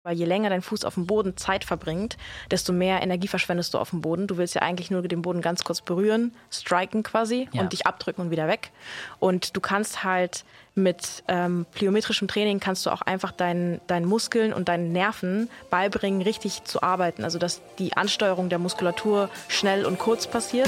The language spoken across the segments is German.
Weil je länger dein Fuß auf dem Boden Zeit verbringt, desto mehr Energie verschwendest du auf dem Boden. Du willst ja eigentlich nur den Boden ganz kurz berühren, striken quasi und dich abdrücken und wieder weg. Und du kannst halt mit plyometrischem Training kannst du auch einfach deinen Muskeln und deinen Nerven beibringen, richtig zu arbeiten. Also dass die Ansteuerung der Muskulatur schnell und kurz passiert.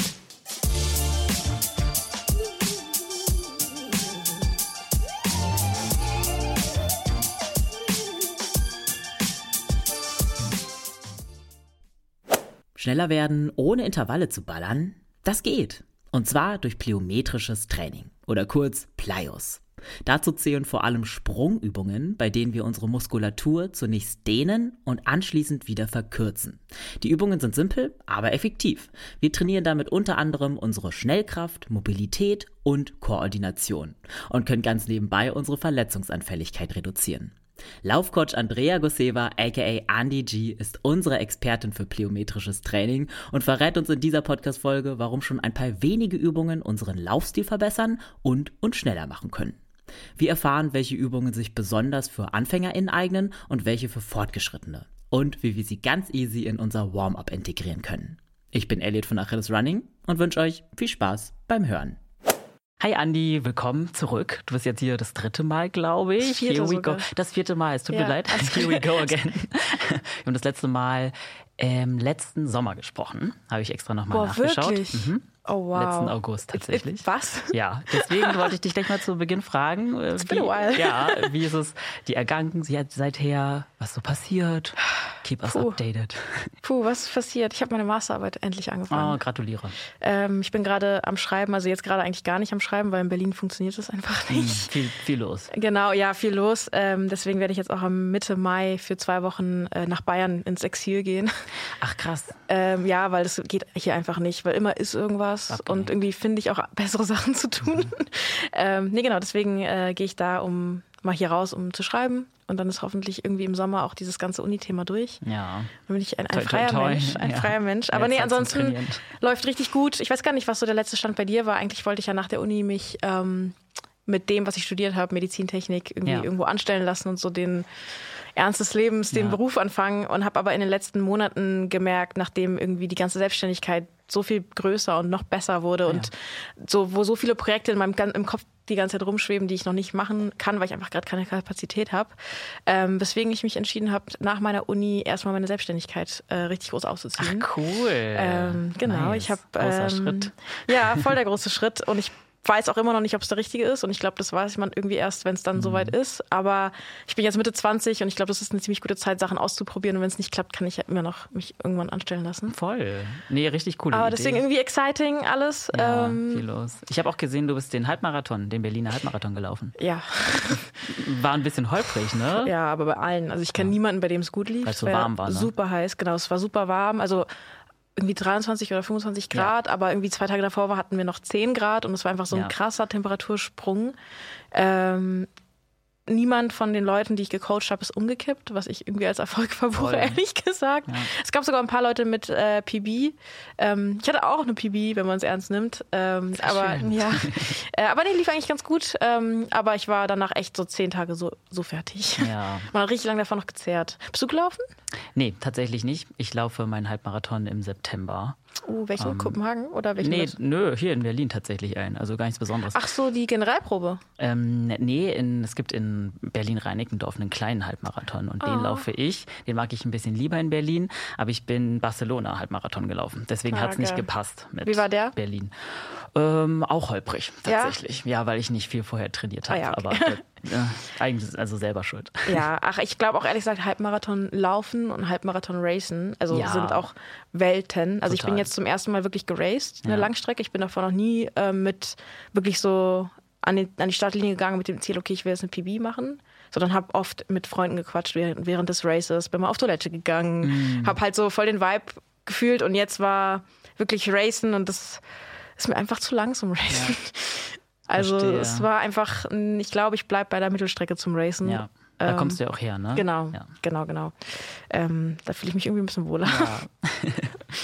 Schneller werden, ohne Intervalle zu ballern? Das geht. Und zwar durch plyometrisches Training oder kurz Plyos. Dazu zählen vor allem Sprungübungen, bei denen wir unsere Muskulatur zunächst dehnen und anschließend wieder verkürzen. Die Übungen sind simpel, aber effektiv. Wir trainieren damit unter anderem unsere Schnellkraft, Mobilität und Koordination und können ganz nebenbei unsere Verletzungsanfälligkeit reduzieren. Laufcoach Andrea Goseva aka Andi G ist unsere Expertin für plyometrisches Training und verrät uns in dieser Podcast-Folge, warum schon ein paar wenige Übungen unseren Laufstil verbessern und uns schneller machen können. Wir erfahren, welche Übungen sich besonders für AnfängerInnen eignen und welche für Fortgeschrittene. Und wie wir sie ganz easy in unser Warm-up integrieren können. Ich bin Elliot von Achilles Running und wünsche euch viel Spaß beim Hören. Hi Andi, willkommen zurück. Du bist jetzt hier das 3. Mal, glaube ich. Here we go. Das 4. Mal, es tut mir leid. Here we go again. Wir haben das letzte Mal letzten Sommer gesprochen. Habe ich extra nochmal nachgeschaut. Wirklich? Oh wow. Letzten August tatsächlich. Was? Ja, deswegen wollte ich dich gleich mal zu Beginn fragen. It's been a while. Ja, wie ist es dir ergangen seither? Was so passiert? Keep us updated. Was ist passiert? Ich habe meine Masterarbeit endlich angefangen. Oh, gratuliere. Ich bin gerade am Schreiben, also jetzt gerade eigentlich gar nicht am Schreiben, weil in Berlin funktioniert das einfach nicht. Viel los. Genau, ja, viel los. Deswegen werde ich jetzt auch am Mitte Mai für 2 Wochen nach Bayern ins Exil gehen. Ach krass. Ja, weil das geht hier einfach nicht, weil immer ist irgendwas und irgendwie finde ich auch bessere Sachen zu tun. Genau, deswegen gehe ich da mal hier raus, um zu schreiben. Und dann ist hoffentlich irgendwie im Sommer auch dieses ganze Uni-Thema durch. Ja. Dann bin ich ein freier Mensch. Aber nee, ansonsten läuft richtig gut. Ich weiß gar nicht, was so der letzte Stand bei dir war. Eigentlich wollte ich ja nach der Uni mich mit dem, was ich studiert habe, Medizintechnik, irgendwie irgendwo anstellen lassen und so den Ernst des Lebens, den Beruf anfangen. Und habe aber in den letzten Monaten gemerkt, nachdem irgendwie die ganze Selbstständigkeit so viel größer und noch besser wurde und wo so viele Projekte im Kopf die ganze Zeit rumschweben, die ich noch nicht machen kann, weil ich einfach gerade keine Kapazität habe. Weswegen ich mich entschieden habe, nach meiner Uni erstmal meine Selbstständigkeit richtig groß aufzuziehen. Ach, cool. Genau, nice. ich habe großer Schritt. Ja, voll der große Schritt. Und ich weiß auch immer noch nicht, ob es der richtige ist. Und ich glaube, das weiß man irgendwie erst, wenn es dann soweit ist. Aber ich bin jetzt Mitte 20 und ich glaube, das ist eine ziemlich gute Zeit, Sachen auszuprobieren. Und wenn es nicht klappt, kann ich ja immer noch mich irgendwann anstellen lassen. Voll. Nee, richtig coole Aber Idee. deswegen irgendwie exciting alles. Ja, viel los. Ich habe auch gesehen, du bist den Berliner Halbmarathon gelaufen. Ja. War ein bisschen holprig, ne? Ja, aber bei allen. Also ich kenne niemanden, bei dem es gut lief. Weil es so warm war, ne? Super heiß, genau. Es war super warm. Also irgendwie 23 oder 25 Grad, aber irgendwie 2 Tage davor hatten wir noch 10 Grad und es war einfach so ein krasser Temperatursprung. Niemand von den Leuten, die ich gecoacht habe, ist umgekippt, was ich irgendwie als Erfolg verbuche, ehrlich gesagt. Ja. Es gab sogar ein paar Leute mit PB. Ich hatte auch eine PB, wenn man es ernst nimmt. Aber lief eigentlich ganz gut. Aber ich war danach echt so 10 Tage so fertig. Ja. Man hat richtig lange davon noch gezehrt. Bist du gelaufen? Nee, tatsächlich nicht. Ich laufe meinen Halbmarathon im September. Welchen? Kopenhagen oder welchen? Hier in Berlin tatsächlich also gar nichts Besonderes. Ach so, die Generalprobe? Es gibt in Berlin-Reinickendorf einen kleinen Halbmarathon und den laufe ich. Den mag ich ein bisschen lieber in Berlin, aber ich bin Barcelona Halbmarathon gelaufen. Deswegen hat es nicht gepasst mit Wie war der? Berlin. Auch holprig, tatsächlich. Ja, weil ich nicht viel vorher trainiert habe, aber eigentlich also selber schuld. Ja, ich glaube auch ehrlich gesagt, Halbmarathon laufen und Halbmarathon racen, sind auch Welten. Also ich bin jetzt zum ersten Mal wirklich geraced, eine Langstrecke. Ich bin davor noch nie mit wirklich so an die Startlinie gegangen mit dem Ziel, okay, ich will jetzt eine PB machen, sondern habe oft mit Freunden gequatscht während des Races, bin mal auf Toilette gegangen, habe halt so voll den Vibe gefühlt und jetzt war wirklich Racen und das ist mir einfach zu lang zum Racen. Also es war einfach, ich glaube, ich bleibe bei der Mittelstrecke zum Racen. Ja. Da kommst du ja auch her, ne? Genau. Da fühle ich mich irgendwie ein bisschen wohler. Ja.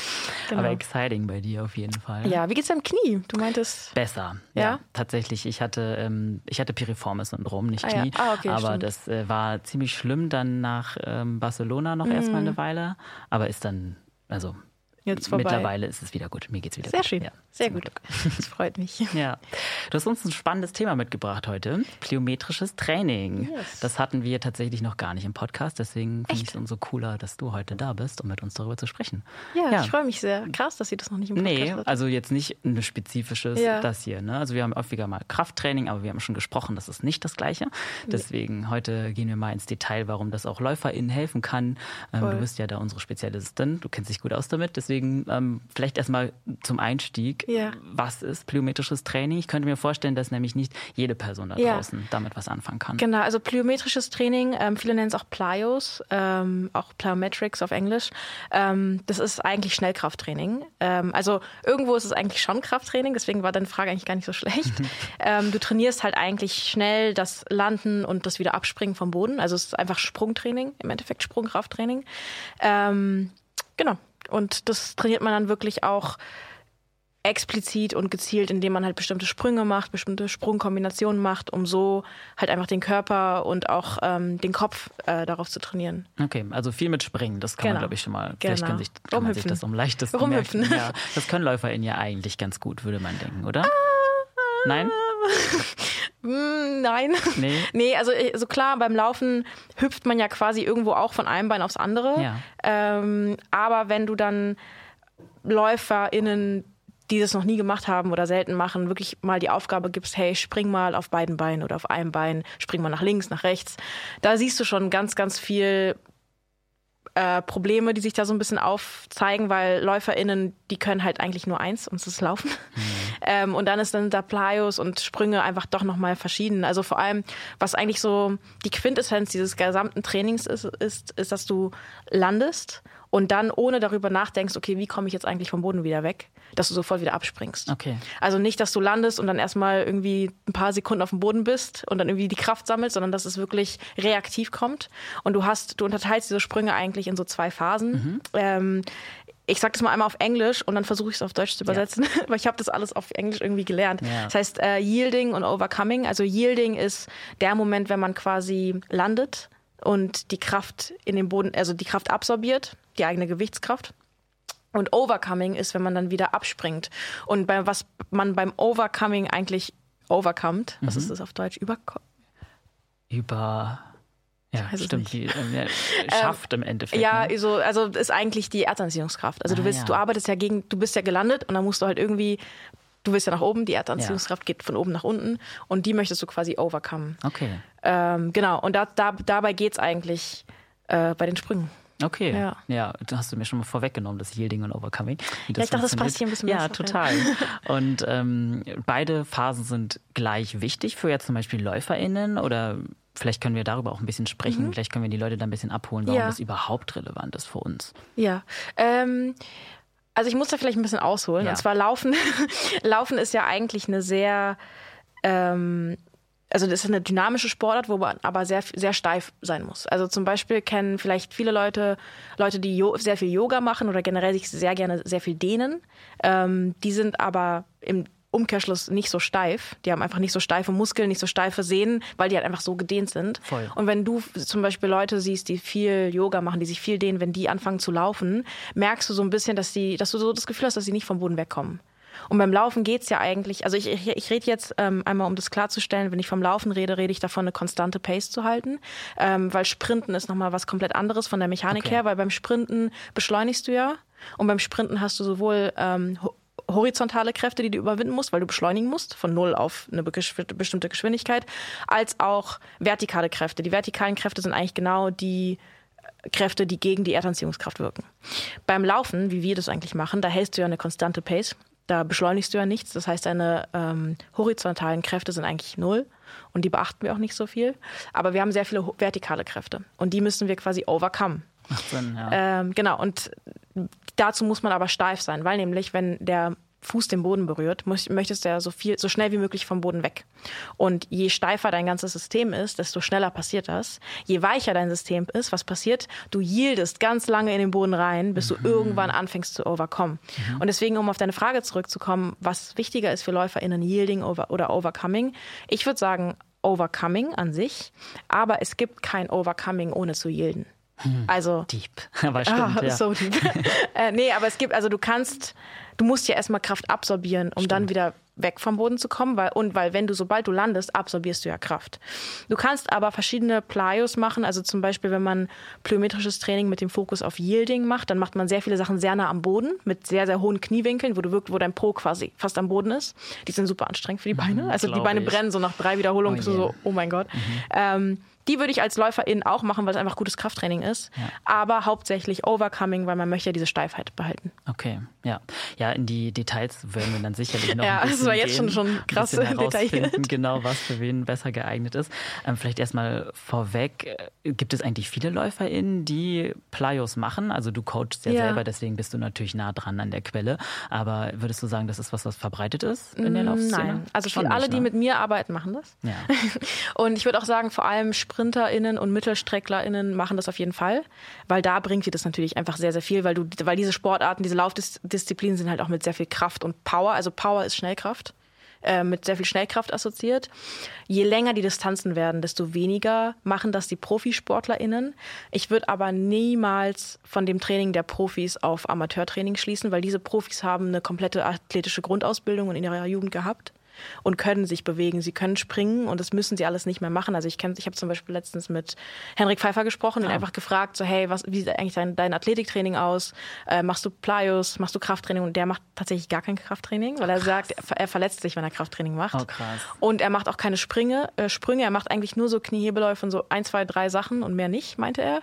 Genau. Aber exciting bei dir auf jeden Fall. Ja, wie geht's deinem Knie? Du meintest... Besser, ja. Tatsächlich, ich hatte Piriformis-Syndrom, nicht Knie. Ja. Okay, aber stimmt. das war ziemlich schlimm dann nach Barcelona noch erstmal eine Weile. Aber ist dann, also... Jetzt vorbei. Mittlerweile ist es wieder gut. Mir geht's wieder sehr gut. Schön. Ja, sehr gut. Das freut mich. Ja. Du hast uns ein spannendes Thema mitgebracht heute. Plyometrisches Training. Yes. Das hatten wir tatsächlich noch gar nicht im Podcast. Deswegen finde ich es umso cooler, dass du heute da bist, um mit uns darüber zu sprechen. Ja. Ich freue mich sehr. Krass, dass ihr das noch nicht im Podcast hattet. Also jetzt nicht ein spezifisches das hier. Ne? Also wir haben häufiger mal Krafttraining, aber wir haben schon gesprochen, das ist nicht das Gleiche. Deswegen heute gehen wir mal ins Detail, warum das auch LäuferInnen helfen kann. Du bist ja da unsere Spezialistin. Du kennst dich gut aus damit. Deswegen vielleicht erstmal zum Einstieg. Ja. Was ist plyometrisches Training? Ich könnte mir vorstellen, dass nämlich nicht jede Person da draußen damit was anfangen kann. Genau, also plyometrisches Training, viele nennen es auch Plyos, auch Plyometrics auf Englisch. Das ist eigentlich Schnellkrafttraining. Also irgendwo ist es eigentlich schon Krafttraining, deswegen war deine Frage eigentlich gar nicht so schlecht. Du trainierst halt eigentlich schnell das Landen und das wieder Abspringen vom Boden. Also es ist einfach Sprungtraining, im Endeffekt Sprungkrafttraining. Genau. Und das trainiert man dann wirklich auch explizit und gezielt, indem man halt bestimmte Sprünge macht, bestimmte Sprungkombinationen macht, um so halt einfach den Körper und auch den Kopf darauf zu trainieren. Okay, also viel mit Springen, das kann man, glaube ich, schon mal. Vielleicht kann man sich das um leichtes rumhüpfen. Ja, das können LäuferInnen ja eigentlich ganz gut, würde man denken, oder? Nein? Nein. Nee, also so klar, beim Laufen hüpft man ja quasi irgendwo auch von einem Bein aufs andere. Ja. Aber wenn du dann LäuferInnen, die das noch nie gemacht haben oder selten machen, wirklich mal die Aufgabe gibst, hey, spring mal auf beiden Beinen oder auf einem Bein, spring mal nach links, nach rechts. Da siehst du schon ganz, ganz viel Probleme, die sich da so ein bisschen aufzeigen, weil LäuferInnen, die können halt eigentlich nur eins, und das ist Laufen. Und dann sind da Plyos und Sprünge einfach doch nochmal verschieden. Also vor allem, was eigentlich so die Quintessenz dieses gesamten Trainings ist, dass du landest und dann ohne darüber nachdenkst, okay, wie komme ich jetzt eigentlich vom Boden wieder weg, dass du sofort wieder abspringst. Okay. Also nicht, dass du landest und dann erstmal irgendwie ein paar Sekunden auf dem Boden bist und dann irgendwie die Kraft sammelst, sondern dass es wirklich reaktiv kommt. Und du unterteilst diese Sprünge eigentlich in so 2 Phasen. Ich sage das mal einmal auf Englisch und dann versuche ich es auf Deutsch zu übersetzen, weil ich habe das alles auf Englisch irgendwie gelernt. Ja. Das heißt Yielding und Overcoming. Also Yielding ist der Moment, wenn man quasi landet und die Kraft in den Boden, also die Kraft absorbiert, die eigene Gewichtskraft. Und Overcoming ist, wenn man dann wieder abspringt. Und was man beim Overcoming eigentlich overcomet, was ist das auf Deutsch? Ja, stimmt. Schafft im Endeffekt. Ja, ne? also ist eigentlich die Erdanziehungskraft. Also du arbeitest ja du bist ja gelandet und dann musst du halt irgendwie, du willst ja nach oben, die Erdanziehungskraft geht von oben nach unten und die möchtest du quasi overcomen. Okay. Genau, und dabei geht's eigentlich bei den Sprüngen. Okay, ja, du hast mir schon mal vorweggenommen, das Yielding und Overcoming. Ich dachte, das passt hier ein bisschen besser. Ja, total. Und beide Phasen sind gleich wichtig für jetzt zum Beispiel LäuferInnen oder vielleicht können wir darüber auch ein bisschen sprechen. Vielleicht können wir die Leute da ein bisschen abholen, warum das überhaupt relevant ist für uns. Ja, also ich muss da vielleicht ein bisschen ausholen. Und zwar Laufen ist ja eigentlich eine sehr... Also das ist eine dynamische Sportart, wo man aber sehr, sehr steif sein muss. Also zum Beispiel kennen vielleicht viele Leute, die sehr viel Yoga machen oder generell sich sehr gerne sehr viel dehnen. Die sind aber im Umkehrschluss nicht so steif. Die haben einfach nicht so steife Muskeln, nicht so steife Sehnen, weil die halt einfach so gedehnt sind. Voll. Und wenn du zum Beispiel Leute siehst, die viel Yoga machen, die sich viel dehnen, wenn die anfangen zu laufen, merkst du so ein bisschen, dass du so das Gefühl hast, dass sie nicht vom Boden wegkommen. Und beim Laufen geht's ja eigentlich, also ich rede jetzt einmal, um das klarzustellen, wenn ich vom Laufen rede ich davon, eine konstante Pace zu halten, weil Sprinten ist nochmal was komplett anderes von der Mechanik her, weil beim Sprinten beschleunigst du ja und beim Sprinten hast du sowohl horizontale Kräfte, die du überwinden musst, weil du beschleunigen musst, von 0 auf eine bestimmte Geschwindigkeit, als auch vertikale Kräfte. Die vertikalen Kräfte sind eigentlich genau die Kräfte, die gegen die Erdanziehungskraft wirken. Beim Laufen, wie wir das eigentlich machen, da hältst du ja eine konstante Pace. Da beschleunigst du ja nichts. Das heißt, deine horizontalen Kräfte sind eigentlich 0 und die beachten wir auch nicht so viel. Aber wir haben sehr viele vertikale Kräfte und die müssen wir quasi overcome. Macht Sinn, ja. Genau, und dazu muss man aber steif sein, weil nämlich, wenn der Fuß den Boden berührt, möchtest du ja so schnell wie möglich vom Boden weg. Und je steifer dein ganzes System ist, desto schneller passiert das. Je weicher dein System ist, was passiert? Du yieldest ganz lange in den Boden rein, bis du irgendwann anfängst zu overcome. Und deswegen, um auf deine Frage zurückzukommen, was wichtiger ist für LäuferInnen, Yielding oder Overcoming? Ich würde sagen, Overcoming an sich, aber es gibt kein Overcoming ohne zu yielden. Also deep, aber stimmt, ja. So deep. Nee, aber es gibt, also du musst ja erstmal Kraft absorbieren, um dann wieder weg vom Boden zu kommen, weil sobald du landest, absorbierst du ja Kraft. Du kannst aber verschiedene Plyos machen, also zum Beispiel, wenn man plyometrisches Training mit dem Fokus auf Yielding macht, dann macht man sehr viele Sachen sehr nah am Boden, mit sehr, sehr hohen Kniewinkeln, wo dein Po quasi fast am Boden ist. Die sind super anstrengend für die Beine. Also die Beine brennen so nach 3 Wiederholungen, oh mein Gott. Die würde ich als LäuferIn auch machen, weil es einfach gutes Krafttraining ist. Ja. Aber hauptsächlich Overcoming, weil man möchte ja diese Steifheit behalten. Okay, ja. Ja, in die Details werden wir dann sicherlich noch ein bisschen das war jetzt gehen, schon krass detailliert. Genau, was für wen besser geeignet ist. Vielleicht erstmal vorweg, gibt es eigentlich viele LäuferInnen, die Plyos machen? Also du coachst ja selber, deswegen bist du natürlich nah dran an der Quelle. Aber würdest du sagen, das ist was verbreitet ist in der Laufszene? Nein, also schon alle, die mit mir arbeiten, machen das. Ja. Und ich würde auch sagen, vor allem SprinterInnen und MittelstrecklerInnen machen das auf jeden Fall, weil da bringt dir das natürlich einfach sehr, sehr viel, weil diese Sportarten, diese Laufdisziplinen sind halt auch mit sehr viel Kraft und Power, also Power ist Schnellkraft, mit sehr viel Schnellkraft assoziiert. Je länger die Distanzen werden, desto weniger machen das die ProfisportlerInnen. Ich würde aber niemals von dem Training der Profis auf Amateurtraining schließen, weil diese Profis haben eine komplette athletische Grundausbildung in ihrer Jugend gehabt und können sich bewegen, sie können springen und das müssen sie alles nicht mehr machen. Also ich habe zum Beispiel letztens mit Henrik Pfeiffer gesprochen und einfach gefragt, so hey, wie sieht eigentlich dein Athletiktraining aus? Machst du Plyos, machst du Krafttraining? Und der macht tatsächlich gar kein Krafttraining, weil er sagt, er verletzt sich, wenn er Krafttraining macht. Oh, krass. Und er macht auch keine Sprünge, er macht eigentlich nur so Kniehebeläufe und so 1, 2, 3 Sachen und mehr nicht, meinte er.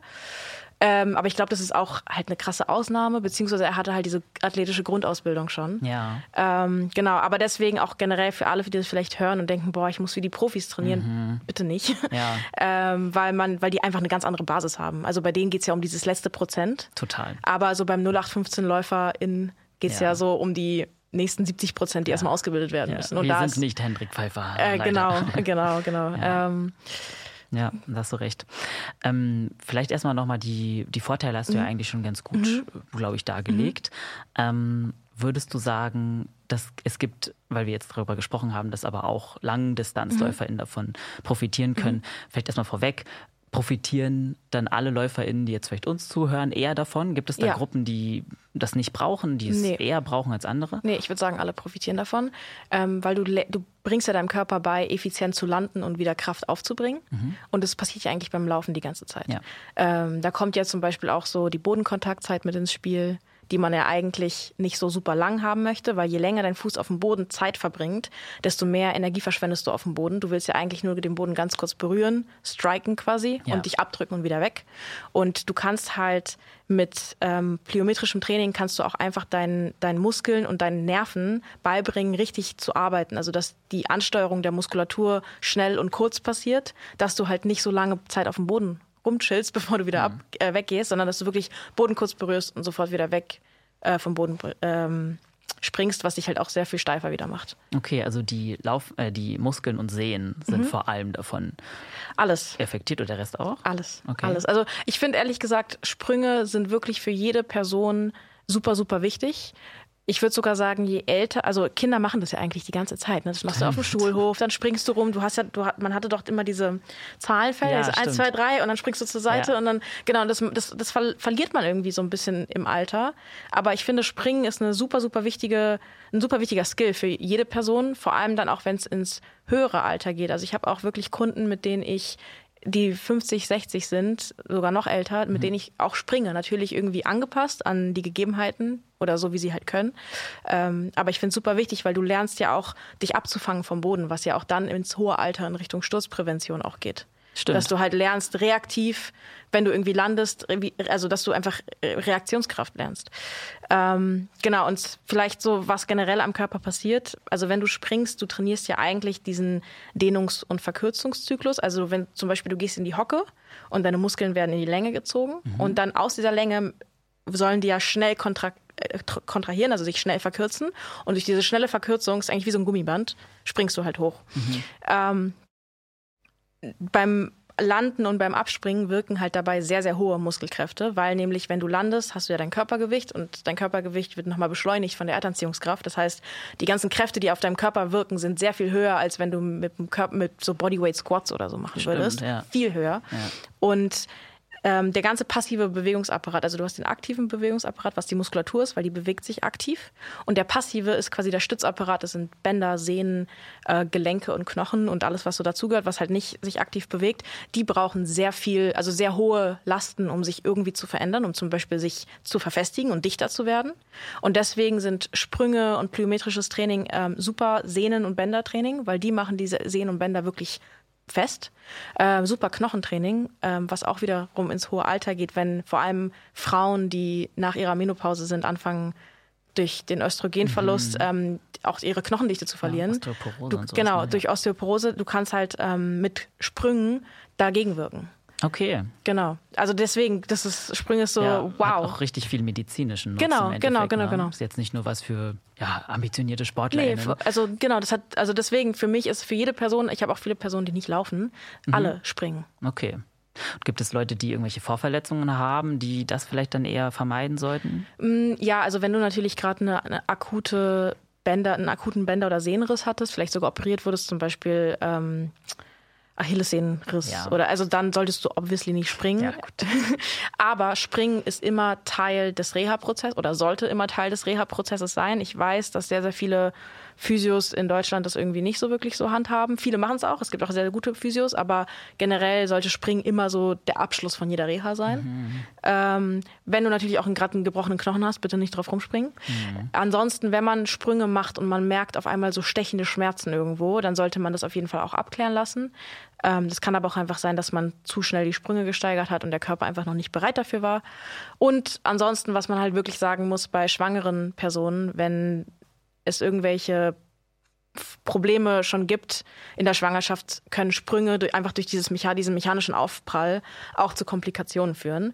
Aber ich glaube, das ist auch halt eine krasse Ausnahme, beziehungsweise er hatte halt diese athletische Grundausbildung schon. Ja. Genau, aber deswegen auch generell für alle, die das vielleicht hören und denken, boah, ich muss wie die Profis trainieren, bitte nicht. Ja. Weil die einfach eine ganz andere Basis haben. Also bei denen geht es ja um dieses letzte Prozent. Total. Aber so beim 0815-LäuferInnen geht es ja so um die nächsten 70%, die erstmal ausgebildet werden müssen. Und wir sind nicht Henrik Pfeiffer. Genau. Ja. Ja, da hast du recht. Vielleicht erstmal nochmal die Vorteile hast du ja eigentlich schon ganz gut, glaube ich, dargelegt. Würdest du sagen, dass es gibt, weil wir jetzt darüber gesprochen haben, dass aber auch LangdistanzläuferInnen davon profitieren können. Vielleicht erstmal vorweg, profitieren dann alle LäuferInnen, die jetzt vielleicht uns zuhören, eher davon? Gibt es da Gruppen, die das nicht brauchen, die es eher brauchen als andere? Nee, ich würde sagen, alle profitieren davon, weil du bringst ja deinem Körper bei, effizient zu landen und wieder Kraft aufzubringen. Und das passiert ja eigentlich beim Laufen die ganze Zeit. Ja. Da kommt ja zum Beispiel auch so die Bodenkontaktzeit mit ins Spiel, die man ja eigentlich nicht so super lang haben möchte, weil je länger dein Fuß auf dem Boden Zeit verbringt, desto mehr Energie verschwendest du auf dem Boden. Du willst ja eigentlich nur den Boden ganz kurz berühren, striken quasi und dich abdrücken und wieder weg. Und du kannst halt mit plyometrischem Training kannst du auch einfach deinen Muskeln und deinen Nerven beibringen, richtig zu arbeiten. Also dass die Ansteuerung der Muskulatur schnell und kurz passiert, dass du halt nicht so lange Zeit auf dem Boden rumchillst, bevor du wieder weggehst, sondern dass du wirklich Boden kurz berührst und sofort wieder weg vom Boden springst, was dich halt auch sehr viel steifer wieder macht. Okay, also die Muskeln und Sehnen sind vor allem davon affektiert oder der Rest auch? Alles. Also ich finde ehrlich gesagt, Sprünge sind wirklich für jede Person super, super wichtig. Ich würde sogar sagen, je älter, also Kinder machen das ja eigentlich die ganze Zeit. Ne? Das machst du auf dem Schulhof, dann springst du rum. Man hatte doch immer diese Zahlenfelder, also 1, 2, 3 und dann springst du zur Seite und dann, genau, das verliert man irgendwie so ein bisschen im Alter. Aber ich finde, Springen ist ein super wichtiger Skill für jede Person, vor allem dann auch, wenn es ins höhere Alter geht. Also ich habe auch wirklich Kunden, mit denen die 50, 60 sind, sogar noch älter, mit denen ich auch springe. Natürlich irgendwie angepasst an die Gegebenheiten oder so, wie sie halt können. Aber ich finde es super wichtig, weil du lernst ja auch, dich abzufangen vom Boden, was ja auch dann ins hohe Alter in Richtung Sturzprävention auch geht. Stimmt. Dass du halt lernst, reaktiv, wenn du irgendwie landest, also dass du einfach Reaktionskraft lernst. Genau, und vielleicht so, was generell am Körper passiert. Also wenn du springst, du trainierst ja eigentlich diesen Dehnungs- und Verkürzungszyklus. Also wenn zum Beispiel du gehst in die Hocke und deine Muskeln werden in die Länge gezogen und dann aus dieser Länge sollen die ja schnell kontrahieren, also sich schnell verkürzen. Und durch diese schnelle Verkürzung, ist eigentlich wie so ein Gummiband, springst du halt hoch. Beim Landen und beim Abspringen wirken halt dabei sehr, sehr hohe Muskelkräfte, weil nämlich, wenn du landest, hast du ja dein Körpergewicht und dein Körpergewicht wird nochmal beschleunigt von der Erdanziehungskraft. Das heißt, die ganzen Kräfte, die auf deinem Körper wirken, sind sehr viel höher, als wenn du mit so Bodyweight Squats oder so machen würdest. Ja. Viel höher. Ja. Und der ganze passive Bewegungsapparat, also du hast den aktiven Bewegungsapparat, was die Muskulatur ist, weil die bewegt sich aktiv. Und der passive ist quasi der Stützapparat, das sind Bänder, Sehnen, Gelenke und Knochen und alles, was so dazugehört, was halt nicht sich aktiv bewegt. Die brauchen sehr viel, also sehr hohe Lasten, um sich irgendwie zu verändern, um zum Beispiel sich zu verfestigen und dichter zu werden. Und deswegen sind Sprünge und plyometrisches Training super Sehnen- und Bändertraining, weil die machen diese Sehnen und Bänder wirklich fest. Super Knochentraining, was auch wiederum ins hohe Alter geht, wenn vor allem Frauen, die nach ihrer Menopause sind, anfangen durch den Östrogenverlust auch ihre Knochendichte zu verlieren. Ja, Osteoporose und sowas, genau, durch Osteoporose. Du kannst halt mit Sprüngen dagegen wirken. Okay. Genau. Also deswegen, Sprünge ist so, wow. Hat auch richtig viel medizinischen Nutzen. Genau. Ist jetzt nicht nur was für ambitionierte SportlerInnen. Nee, also genau, deswegen für mich ist für jede Person, ich habe auch viele Personen, die nicht laufen, alle springen. Okay. Und gibt es Leute, die irgendwelche Vorverletzungen haben, die das vielleicht dann eher vermeiden sollten? Ja, also wenn du natürlich gerade einen akuten Bänder- oder Sehnenriss hattest, vielleicht sogar operiert wurdest, zum Beispiel Achillessehnenriss. Ja. Also dann solltest du obviously nicht springen. Ja, gut. Aber Springen ist immer Teil des Reha-Prozesses oder sollte immer Teil des Reha-Prozesses sein. Ich weiß, dass sehr, sehr viele Physios in Deutschland das irgendwie nicht so wirklich so handhaben. Viele machen es auch. Es gibt auch sehr, sehr gute Physios, aber generell sollte Springen immer so der Abschluss von jeder Reha sein. Wenn du natürlich auch gerade einen gebrochenen Knochen hast, bitte nicht drauf rumspringen. Ansonsten, wenn man Sprünge macht und man merkt auf einmal so stechende Schmerzen irgendwo, dann sollte man das auf jeden Fall auch abklären lassen. Das kann aber auch einfach sein, dass man zu schnell die Sprünge gesteigert hat und der Körper einfach noch nicht bereit dafür war. Und ansonsten, was man halt wirklich sagen muss bei schwangeren Personen, wenn es irgendwelche Probleme schon gibt in der Schwangerschaft, können Sprünge einfach durch diesen mechanischen Aufprall auch zu Komplikationen führen.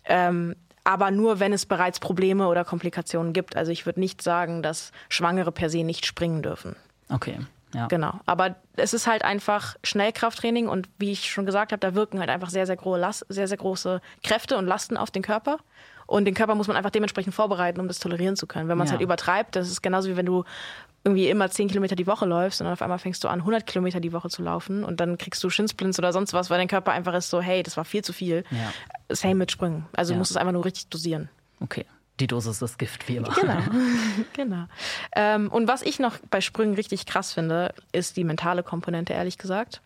Aber nur, wenn es bereits Probleme oder Komplikationen gibt. Also ich würde nicht sagen, dass Schwangere per se nicht springen dürfen. Okay. Ja. Genau. Aber es ist halt einfach Schnellkrafttraining und wie ich schon gesagt habe, da wirken halt einfach sehr, sehr große Kräfte und Lasten auf den Körper. Und den Körper muss man einfach dementsprechend vorbereiten, um das tolerieren zu können. Wenn man es halt übertreibt, das ist genauso wie wenn du irgendwie immer 10 Kilometer die Woche läufst und dann auf einmal fängst du an, 100 Kilometer die Woche zu laufen und dann kriegst du Shinsplints oder sonst was, weil dein Körper einfach ist so, hey, das war viel zu viel. Ja. Same mit Sprüngen. Also du musst es einfach nur richtig dosieren. Okay. Die Dosis ist Gift, wie immer. Genau. Und was ich noch bei Sprüngen richtig krass finde, ist die mentale Komponente, ehrlich gesagt.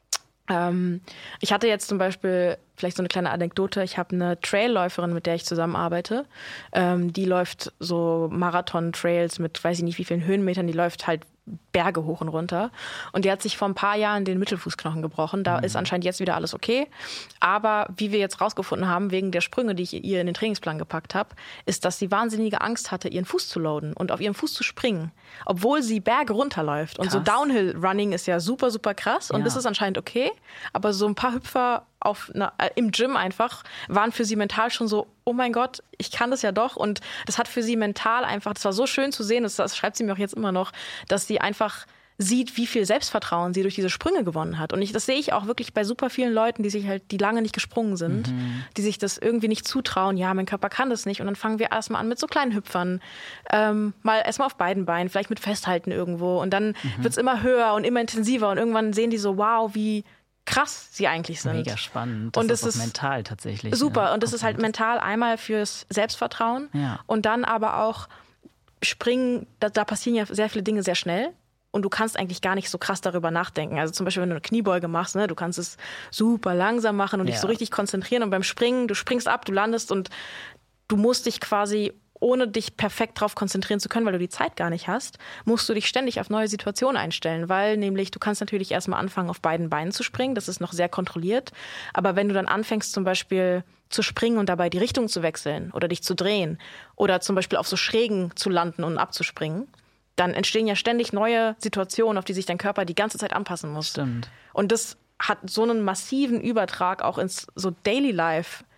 Ich hatte jetzt zum Beispiel, vielleicht so eine kleine Anekdote, ich habe eine Trailläuferin, mit der ich zusammenarbeite, die läuft so Marathon-Trails mit weiß ich nicht wie vielen Höhenmetern, die läuft halt Berge hoch und runter. Und die hat sich vor ein paar Jahren den Mittelfußknochen gebrochen. Da ist anscheinend jetzt wieder alles okay. Aber wie wir jetzt rausgefunden haben, wegen der Sprünge, die ich ihr in den Trainingsplan gepackt habe, ist, dass sie wahnsinnige Angst hatte, ihren Fuß zu loaden und auf ihrem Fuß zu springen, obwohl sie Berge runterläuft. Und so Downhill-Running ist ja super, super krass. Und das ist anscheinend okay. Aber so ein paar Hüpfer im Gym einfach waren für sie mental schon so, oh mein Gott, ich kann das ja doch. Und das hat für sie mental einfach, das war so schön zu sehen, das schreibt sie mir auch jetzt immer noch, dass sie einfach sieht, wie viel Selbstvertrauen sie durch diese Sprünge gewonnen hat. Und das sehe ich auch wirklich bei super vielen Leuten, die lange nicht gesprungen sind, die sich das irgendwie nicht zutrauen. Ja, mein Körper kann das nicht. Und dann fangen wir erstmal an mit so kleinen Hüpfern. Mal erstmal auf beiden Beinen, vielleicht mit Festhalten irgendwo. Und dann wird es immer höher und immer intensiver. Und irgendwann sehen die so, wow, wie krass sie eigentlich sind. Mega spannend. Das ist auch mental tatsächlich. Super. Und das ist halt mental einmal fürs Selbstvertrauen und dann aber auch Springen, da passieren ja sehr viele Dinge sehr schnell. Und du kannst eigentlich gar nicht so krass darüber nachdenken. Also zum Beispiel, wenn du eine Kniebeuge machst, ne, du kannst es super langsam machen und dich so richtig konzentrieren. Und beim Springen, du springst ab, du landest und du musst dich quasi, ohne dich perfekt darauf konzentrieren zu können, weil du die Zeit gar nicht hast, musst du dich ständig auf neue Situationen einstellen. Weil nämlich, du kannst natürlich erstmal anfangen, auf beiden Beinen zu springen. Das ist noch sehr kontrolliert. Aber wenn du dann anfängst, zum Beispiel zu springen und dabei die Richtung zu wechseln oder dich zu drehen oder zum Beispiel auf so Schrägen zu landen und abzuspringen, dann entstehen ja ständig neue Situationen, auf die sich dein Körper die ganze Zeit anpassen muss. Stimmt. Und das hat so einen massiven Übertrag auch ins so Daily Life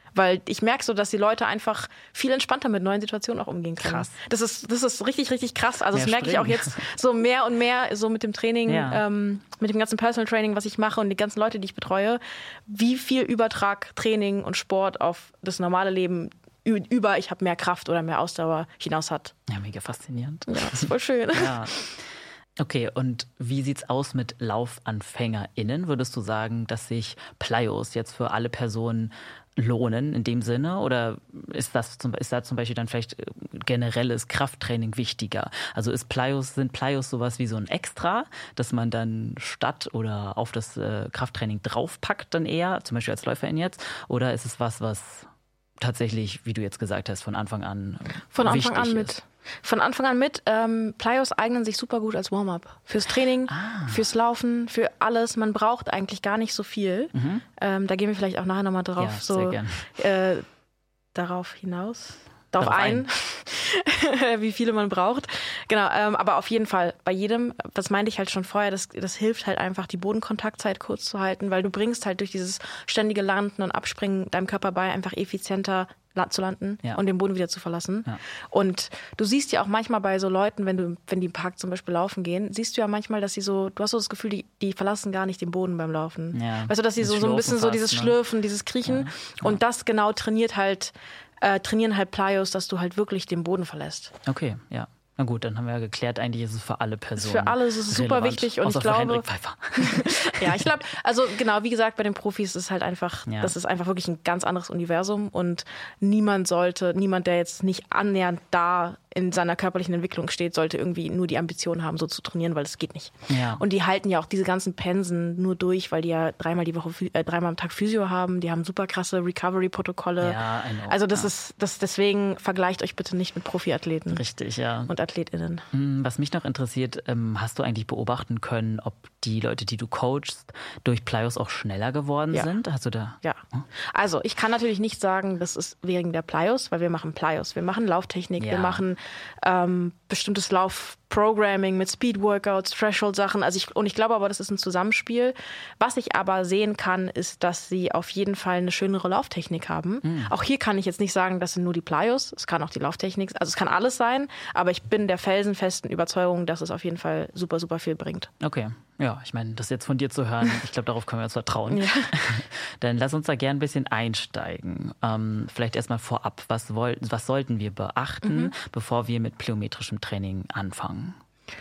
Weil ich merke so, dass die Leute einfach viel entspannter mit neuen Situationen auch umgehen können. Krass. Das ist richtig, richtig krass. Also mehr das merke ich auch jetzt so mehr und mehr so mit dem Training, mit dem ganzen Personal Training, was ich mache und die ganzen Leute, die ich betreue, wie viel Übertrag Training und Sport auf das normale Leben über ich habe mehr Kraft oder mehr Ausdauer hinaus hat. Ja, mega faszinierend. Ja, das ist voll schön. Ja. Okay, und wie sieht's aus mit LaufanfängerInnen? Würdest du sagen, dass sich Plyos jetzt für alle Personen lohnen in dem Sinne? Oder ist da zum Beispiel dann vielleicht generelles Krafttraining wichtiger? Also sind Plyos sowas wie so ein Extra, dass man dann statt oder auf das Krafttraining draufpackt dann eher, zum Beispiel als Läuferin jetzt? Oder ist es was tatsächlich, wie du jetzt gesagt hast, von Anfang an wichtig ist? Von Anfang an mit. Plyos eignen sich super gut als Warm-up. Fürs Training, fürs Laufen, für alles. Man braucht eigentlich gar nicht so viel. Da gehen wir vielleicht auch nachher nochmal drauf. Ja, sehr gern. Darauf ein. Wie viele man braucht. Genau, aber auf jeden Fall bei jedem, das meinte ich halt schon vorher, das hilft halt einfach, die Bodenkontaktzeit kurz zu halten, weil du bringst halt durch dieses ständige Landen und Abspringen deinem Körper bei, einfach effizienter zu landen und den Boden wieder zu verlassen. Ja. Und du siehst ja auch manchmal bei so Leuten, wenn die im Park zum Beispiel laufen gehen, siehst du ja manchmal, dass du hast so das Gefühl, die verlassen gar nicht den Boden beim Laufen. Ja. Weißt du, dass sie so ein bisschen so dieses Schlürfen, dieses Kriechen und das genau trainieren halt Plyos, dass du halt wirklich den Boden verlässt. Okay, ja. Na gut, dann haben wir ja geklärt, eigentlich ist es für alle Personen. Für alle ist es super wichtig und ich glaube. Ja, ich glaube, also genau, wie gesagt, bei den Profis ist es halt einfach, das ist einfach wirklich ein ganz anderes Universum und niemand, der jetzt nicht annähernd da in seiner körperlichen Entwicklung steht, sollte irgendwie nur die Ambition haben, so zu trainieren, weil das geht nicht. Ja. Und die halten ja auch diese ganzen Pensen nur durch, weil die ja dreimal am Tag Physio haben. Die haben super krasse Recovery-Protokolle. Ja, also deswegen vergleicht euch bitte nicht mit Profiathleten. Richtig, ja. Und AthletInnen. Was mich noch interessiert, hast du eigentlich beobachten können, ob die Leute, die du coachst, durch Plyos auch schneller geworden sind? Hast du da? Ja. Also ich kann natürlich nicht sagen, das ist wegen der Plyos, weil wir machen Plyos. Wir machen Lauftechnik, wir machen bestimmtes Laufprogramming mit Speed-Workouts, Threshold-Sachen. Ich glaube aber, das ist ein Zusammenspiel. Was ich aber sehen kann, ist, dass sie auf jeden Fall eine schönere Lauftechnik haben. Auch hier kann ich jetzt nicht sagen, das sind nur die Plyos. Es kann auch die Lauftechnik, also es kann alles sein. Aber ich bin der felsenfesten Überzeugung, dass es auf jeden Fall super, super viel bringt. Okay. Ja, ich meine, das jetzt von dir zu hören, ich glaube, darauf können wir uns vertrauen. Ja. Dann lass uns da gerne ein bisschen einsteigen. Vielleicht erstmal vorab, was sollten wir beachten, bevor wir mit plyometrischem Training anfangen?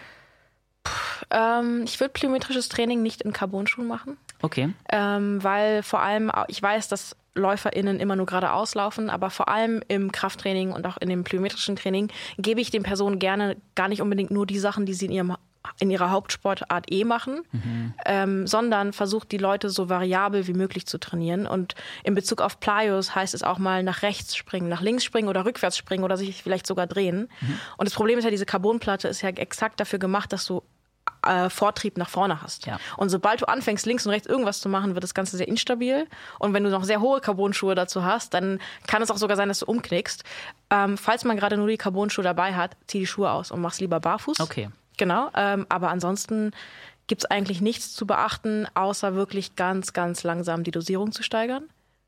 Ich würde plyometrisches Training nicht in Carbon-Schuhen machen. Okay. Weil vor allem, ich weiß, dass LäuferInnen immer nur geradeaus laufen, aber vor allem im Krafttraining und auch in dem plyometrischen Training gebe ich den Personen gerne gar nicht unbedingt nur die Sachen, die sie in ihrer Hauptsportart machen, sondern versucht die Leute so variabel wie möglich zu trainieren. Und in Bezug auf Plyos heißt es auch mal nach rechts springen, nach links springen oder rückwärts springen oder sich vielleicht sogar drehen. Und das Problem ist ja, diese Carbonplatte ist ja exakt dafür gemacht, dass du Vortrieb nach vorne hast. Ja. Und sobald du anfängst, links und rechts irgendwas zu machen, wird das Ganze sehr instabil. Und wenn du noch sehr hohe Carbonschuhe dazu hast, dann kann es auch sogar sein, dass du umknickst. Falls man gerade nur die Carbonschuhe dabei hat, zieh die Schuhe aus und mach's lieber barfuß. Okay. Genau, aber ansonsten gibt es eigentlich nichts zu beachten, außer wirklich ganz, ganz langsam die Dosierung zu steigern.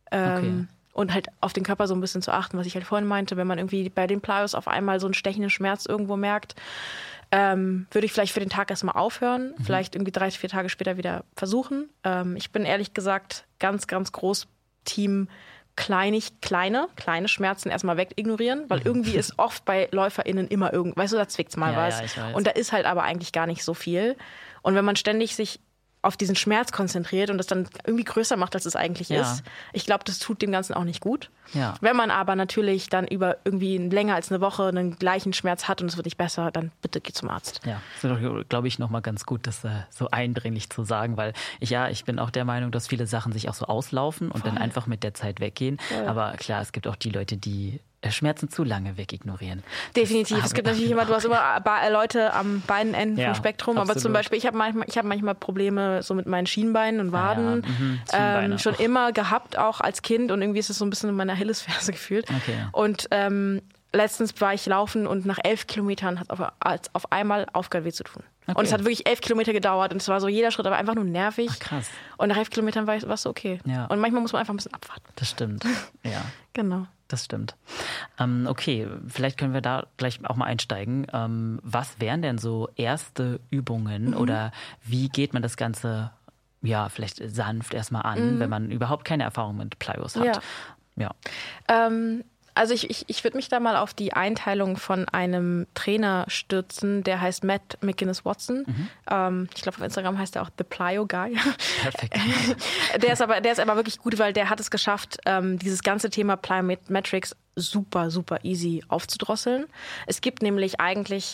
Und halt auf den Körper so ein bisschen zu achten, was ich halt vorhin meinte, wenn man irgendwie bei den Plyos auf einmal so einen stechenden Schmerz irgendwo merkt, würde ich vielleicht für den Tag erstmal aufhören, vielleicht irgendwie 3-4 Tage später wieder versuchen. Ich bin ehrlich gesagt ganz, ganz groß Team kleine Schmerzen erstmal wegignorieren, weil irgendwie ist oft bei LäuferInnen immer weißt du, da zwickt's mal was. Ja, ich weiß. Und da ist halt aber eigentlich gar nicht so viel. Und wenn man ständig sich auf diesen Schmerz konzentriert und das dann irgendwie größer macht, als es eigentlich ist. Ich glaube, das tut dem Ganzen auch nicht gut. Ja. Wenn man aber natürlich dann über irgendwie länger als eine Woche einen gleichen Schmerz hat und es wird nicht besser, dann bitte geh zum Arzt. Ja, das ist doch, glaube ich, nochmal ganz gut, das so eindringlich zu sagen, weil ich bin auch der Meinung, dass viele Sachen sich auch so auslaufen und dann einfach mit der Zeit weggehen. Voll. Aber klar, es gibt auch die Leute, die Schmerzen zu lange wegignorieren. Definitiv. Es gibt natürlich immer, du hast immer Leute am beiden Enden vom Spektrum, absolut. Aber zum Beispiel, ich habe manchmal Probleme so mit meinen Schienbeinen und Waden. Schon immer gehabt, auch als Kind, und irgendwie ist es so ein bisschen in meiner Achillesferse gefühlt. Okay. Und letztens war ich laufen und nach 11 Kilometern hat es auf einmal aufgehört, weh zu tun. Okay. Und es hat wirklich 11 Kilometer gedauert und es war so jeder Schritt, aber einfach nur nervig. Ach, krass. Und nach 11 Kilometern war es okay. Ja. Und manchmal muss man einfach ein bisschen abwarten. Das stimmt, ja. Genau. Das stimmt. Okay, vielleicht können wir da gleich auch mal einsteigen. Was wären denn so erste Übungen oder wie geht man das Ganze vielleicht sanft erstmal an, wenn man überhaupt keine Erfahrung mit Plyos hat? Ja. Also ich würde mich da mal auf die Einteilung von einem Trainer stürzen, der heißt Matt McGinnis-Watson. Ich glaube, auf Instagram heißt er auch The Plyo Guy. Perfekt. Der ist aber wirklich gut, weil der hat es geschafft, dieses ganze Thema Plyometrics super, super easy aufzudrosseln. Es gibt nämlich eigentlich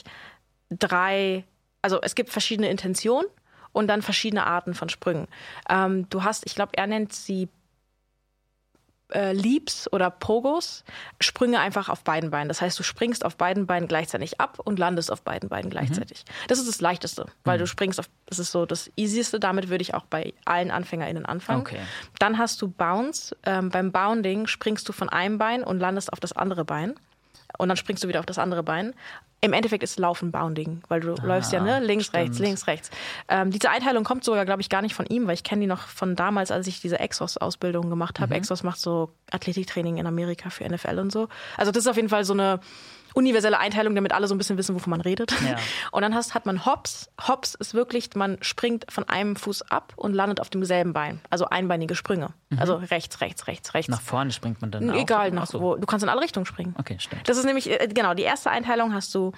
es gibt verschiedene Intentionen und dann verschiedene Arten von Sprüngen. Du hast, ich glaube, er nennt sie Leaps oder Pogos, Sprünge einfach auf beiden Beinen. Das heißt, du springst auf beiden Beinen gleichzeitig ab und landest auf beiden Beinen gleichzeitig. Das ist das Leichteste, weil du springst das ist so das Easieste. Damit würde ich auch bei allen AnfängerInnen anfangen. Okay. Dann hast du Bounce. Beim Bounding springst du von einem Bein und landest auf das andere Bein. Und dann springst du wieder auf das andere Bein. Im Endeffekt ist Laufen Bounding, weil du läufst links, rechts, links, rechts. Diese Einteilung kommt sogar, glaube ich, gar nicht von ihm, weil ich kenne die noch von damals, als ich diese Exos-Ausbildung gemacht habe. Exos macht so Athletiktraining in Amerika für NFL und so. Also das ist auf jeden Fall so eine universelle Einteilung, damit alle so ein bisschen wissen, wovon man redet. Ja. Und dann hat man Hops. Hops ist wirklich, man springt von einem Fuß ab und landet auf demselben Bein. Also einbeinige Sprünge. Also rechts, rechts, rechts, rechts. Nach vorne springt man dann auch? Egal, wo. Du kannst in alle Richtungen springen. Okay, stimmt. Das ist nämlich, genau, die erste Einteilung hast du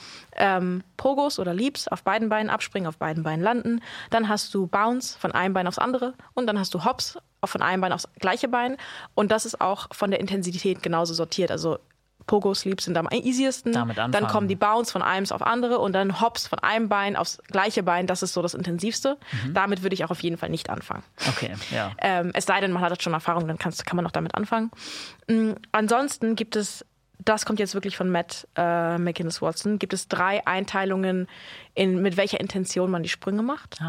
Pogos oder Leaps, auf beiden Beinen abspringen, auf beiden Beinen landen. Dann hast du Bounce, von einem Bein aufs andere. Und dann hast du Hops, von einem Bein aufs gleiche Bein. Und das ist auch von der Intensität genauso sortiert. Also Pogos, Leaps sind am easiesten. Dann kommen die Bounce von einem auf andere und dann Hops von einem Bein aufs gleiche Bein. Das ist so das Intensivste. Damit würde ich auch auf jeden Fall nicht anfangen. Okay, ja. Es sei denn, man hat schon Erfahrung, dann kann man noch damit anfangen. Ansonsten gibt es, das kommt jetzt wirklich von Matt McGinnis-Watson, gibt es 3 Einteilungen, mit welcher Intention man die Sprünge macht.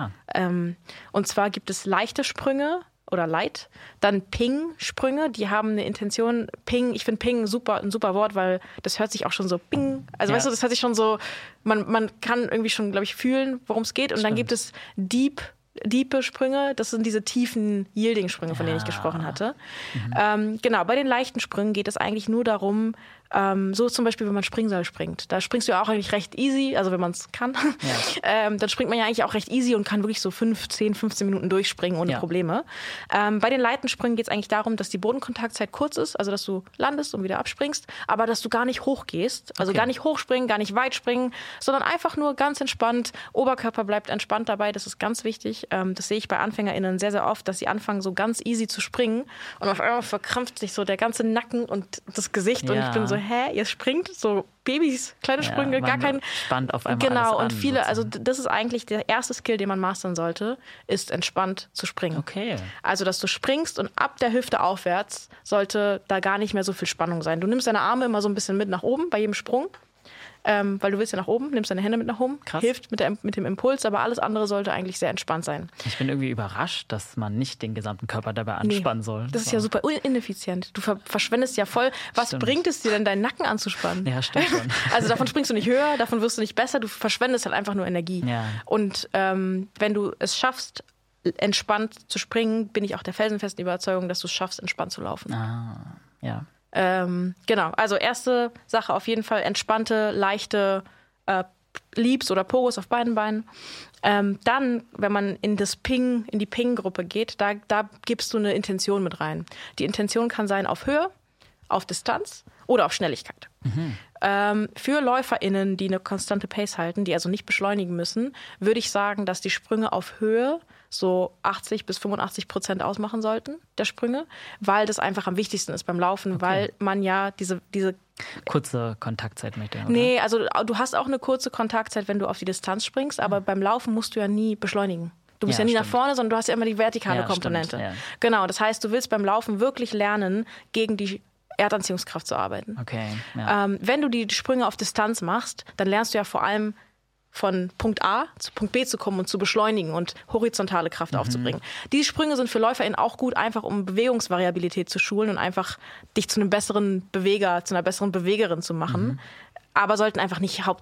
Und zwar gibt es leichte Sprünge, oder Light. Dann Ping-Sprünge, die haben eine Intention. Ping, ich finde Ping ein super Wort, weil das hört sich auch schon so Ping. Also weißt du, das hört sich schon so, man kann irgendwie schon, glaube ich, fühlen, worum es geht. Und dann gibt es diepe Sprünge, das sind diese tiefen Yielding-Sprünge, von denen ich gesprochen hatte. Genau, bei den leichten Sprüngen geht es eigentlich nur darum, so zum Beispiel, wenn man Springseil springt. Da springst du ja auch eigentlich recht easy, also wenn man es kann. Dann springt man ja eigentlich auch recht easy und kann wirklich so 10, 15 Minuten durchspringen ohne Probleme. Bei den leichten Sprüngen geht es eigentlich darum, dass die Bodenkontaktzeit kurz ist, also dass du landest und wieder abspringst, aber dass du gar nicht hoch gehst. Also gar nicht hochspringen, gar nicht weit springen, sondern einfach nur ganz entspannt. Oberkörper bleibt entspannt dabei, das ist ganz wichtig. Das sehe ich bei AnfängerInnen sehr, sehr oft, dass sie anfangen, so ganz easy zu springen und auf einmal verkrampft sich so der ganze Nacken und das Gesicht und ich bin so, ihr springt so Babys, kleine Sprünge, gar kein... Spannt auf einmal genau, alles und viele, also das ist eigentlich der erste Skill, den man mastern sollte, ist entspannt zu springen. Okay. Also, dass du springst und ab der Hüfte aufwärts sollte da gar nicht mehr so viel Spannung sein. Du nimmst deine Arme immer so ein bisschen mit nach oben bei jedem Sprung. Weil du willst ja nach oben, nimmst deine Hände mit nach oben, Krass. Hilft mit dem Impuls, aber alles andere sollte eigentlich sehr entspannt sein. Ich bin irgendwie überrascht, dass man nicht den gesamten Körper dabei anspannen soll. Das ist ja super ineffizient. Du verschwendest ja voll. Was bringt es dir denn, deinen Nacken anzuspannen? Ja, stimmt schon. Also davon springst du nicht höher, davon wirst du nicht besser, du verschwendest halt einfach nur Energie. Ja. Und wenn du es schaffst, entspannt zu springen, bin ich auch der felsenfesten Überzeugung, dass du es schaffst, entspannt zu laufen. Ja. Genau, also erste Sache auf jeden Fall entspannte, leichte Leaps oder Pogos auf beiden Beinen. Dann, wenn man in die Ping-Gruppe geht, da gibst du eine Intention mit rein. Die Intention kann sein auf Höhe, auf Distanz oder auf Schnelligkeit. Für LäuferInnen, die eine konstante Pace halten, die also nicht beschleunigen müssen, würde ich sagen, dass die Sprünge auf Höhe so 80-85% ausmachen sollten, der Sprünge, weil das einfach am wichtigsten ist beim Laufen, weil man ja diese kurze Kontaktzeit möchte. Oder? Nee, also du hast auch eine kurze Kontaktzeit, wenn du auf die Distanz springst, aber beim Laufen musst du ja nie beschleunigen. Du bist ja nie nach vorne, sondern du hast ja immer die vertikale Komponente. Stimmt, ja. Genau, das heißt, du willst beim Laufen wirklich lernen, gegen die Erdanziehungskraft zu arbeiten. Okay. Ja. Wenn du die Sprünge auf Distanz machst, dann lernst du ja vor allem von Punkt A zu Punkt B zu kommen und zu beschleunigen und horizontale Kraft aufzubringen. Die Sprünge sind für LäuferInnen auch gut, einfach um Bewegungsvariabilität zu schulen und einfach dich zu einem besseren Beweger, zu einer besseren Bewegerin zu machen. Aber sollten einfach nicht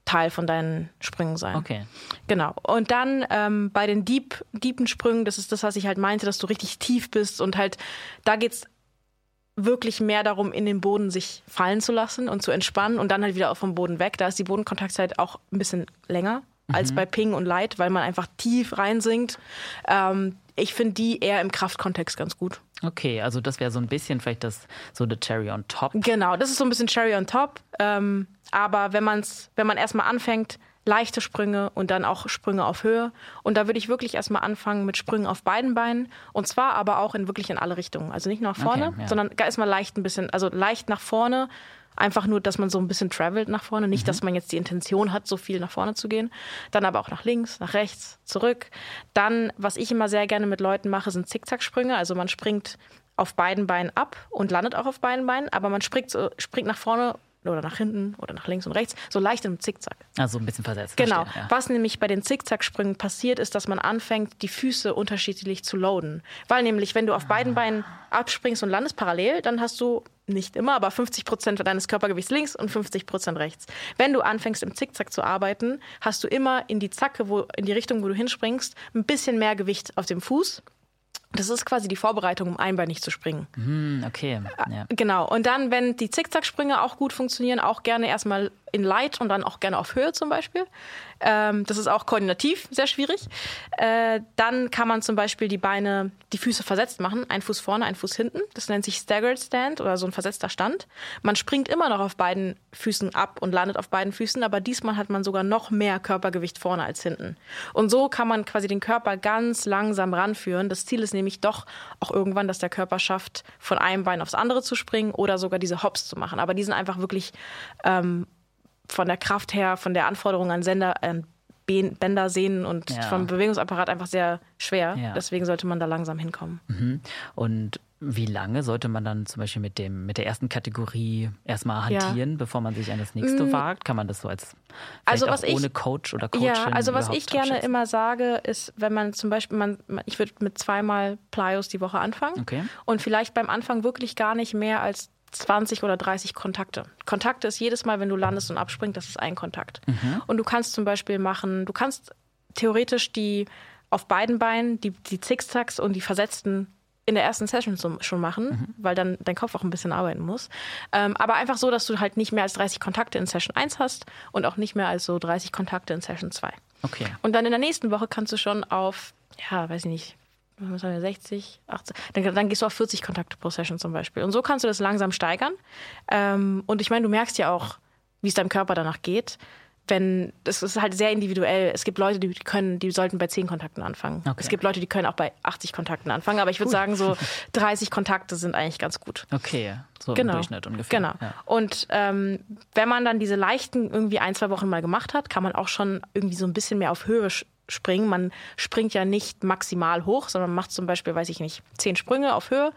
Teil von deinen Sprüngen sein. Okay. Genau. Und dann bei den deepen Sprüngen, das ist das, was ich halt meinte, dass du richtig tief bist und halt, da geht's wirklich mehr darum, in den Boden sich fallen zu lassen und zu entspannen und dann halt wieder auch vom Boden weg. Da ist die Bodenkontaktzeit auch ein bisschen länger als bei Ping und Light, weil man einfach tief reinsinkt. Ich finde die eher im Kraftkontext ganz gut. Okay, also das wäre so ein bisschen vielleicht so the cherry on top. Genau, das ist so ein bisschen cherry on top. Aber wenn man erstmal anfängt, leichte Sprünge und dann auch Sprünge auf Höhe. Und da würde ich wirklich erstmal anfangen mit Sprüngen auf beiden Beinen. Und zwar aber auch wirklich in alle Richtungen. Also nicht nur nach vorne, sondern erstmal leicht ein bisschen, also leicht nach vorne. Einfach nur, dass man so ein bisschen travelt nach vorne. Nicht, dass man jetzt die Intention hat, so viel nach vorne zu gehen. Dann aber auch nach links, nach rechts, zurück. Dann, was ich immer sehr gerne mit Leuten mache, sind Zickzacksprünge. Also man springt auf beiden Beinen ab und landet auch auf beiden Beinen. Aber man springt nach vorne oder nach hinten oder nach links und rechts, so leicht im Zickzack. Also ein bisschen versetzt. Genau. Verstehe, ja. Was nämlich bei den Zickzacksprüngen passiert, ist, dass man anfängt, die Füße unterschiedlich zu loaden. Weil nämlich, wenn du auf beiden Beinen abspringst und landest parallel, dann hast du nicht immer, aber 50% deines Körpergewichts links und 50% rechts. Wenn du anfängst, im Zickzack zu arbeiten, hast du immer in die Zacke, in die Richtung, wo du hinspringst, ein bisschen mehr Gewicht auf dem Fuß. Das ist quasi die Vorbereitung, um einbeinig zu springen. Okay. Ja. Genau. Und dann, wenn die Zickzacksprünge auch gut funktionieren, auch gerne erstmal in Light und dann auch gerne auf Höhe zum Beispiel. Das ist auch koordinativ sehr schwierig. Dann kann man zum Beispiel die Füße versetzt machen. Ein Fuß vorne, ein Fuß hinten. Das nennt sich Staggered Stand oder so ein versetzter Stand. Man springt immer noch auf beiden Füßen ab und landet auf beiden Füßen, aber diesmal hat man sogar noch mehr Körpergewicht vorne als hinten. Und so kann man quasi den Körper ganz langsam ranführen. Das Ziel ist nämlich doch auch irgendwann, dass der Körper schafft, von einem Bein aufs andere zu springen oder sogar diese Hops zu machen. Aber die sind einfach wirklich von der Kraft her, von der Anforderung an Bänder, Sehnen und vom Bewegungsapparat einfach sehr schwer. Ja. Deswegen sollte man da langsam hinkommen. Und wie lange sollte man dann zum Beispiel mit der ersten Kategorie erstmal hantieren, bevor man sich an das nächste wagt? Kann man das so ohne Coach oder Coachin? Ja, also was ich gerne immer sage, ist, wenn man zum Beispiel, ich würde mit 2-mal Plyos die Woche anfangen und vielleicht beim Anfang wirklich gar nicht mehr als 20 oder 30 Kontakte. Kontakte ist jedes Mal, wenn du landest und abspringst, das ist ein Kontakt. Und du kannst zum Beispiel theoretisch die auf beiden Beinen, die Zickzacks und die Versetzten in der ersten Session schon machen, weil dann dein Kopf auch ein bisschen arbeiten muss. Aber einfach so, dass du halt nicht mehr als 30 Kontakte in Session 1 hast und auch nicht mehr als so 30 Kontakte in Session 2. Okay. Und dann in der nächsten Woche kannst du schon auf, 60, 80, dann gehst du auf 40 Kontakte pro Session zum Beispiel. Und so kannst du das langsam steigern. Und ich meine, du merkst ja auch, wie es deinem Körper danach geht. Das ist halt sehr individuell. Es gibt Leute, die sollten bei 10 Kontakten anfangen. Okay. Es gibt Leute, die können auch bei 80 Kontakten anfangen. Aber ich würde sagen, so 30 Kontakte sind eigentlich ganz gut. Okay, so im Durchschnitt ungefähr. Genau. Ja. Und wenn man dann diese leichten irgendwie 1-2 Wochen mal gemacht hat, kann man auch schon irgendwie so ein bisschen mehr auf Höhe springen. Man springt ja nicht maximal hoch, sondern man macht zum Beispiel, 10 Sprünge auf Höhe.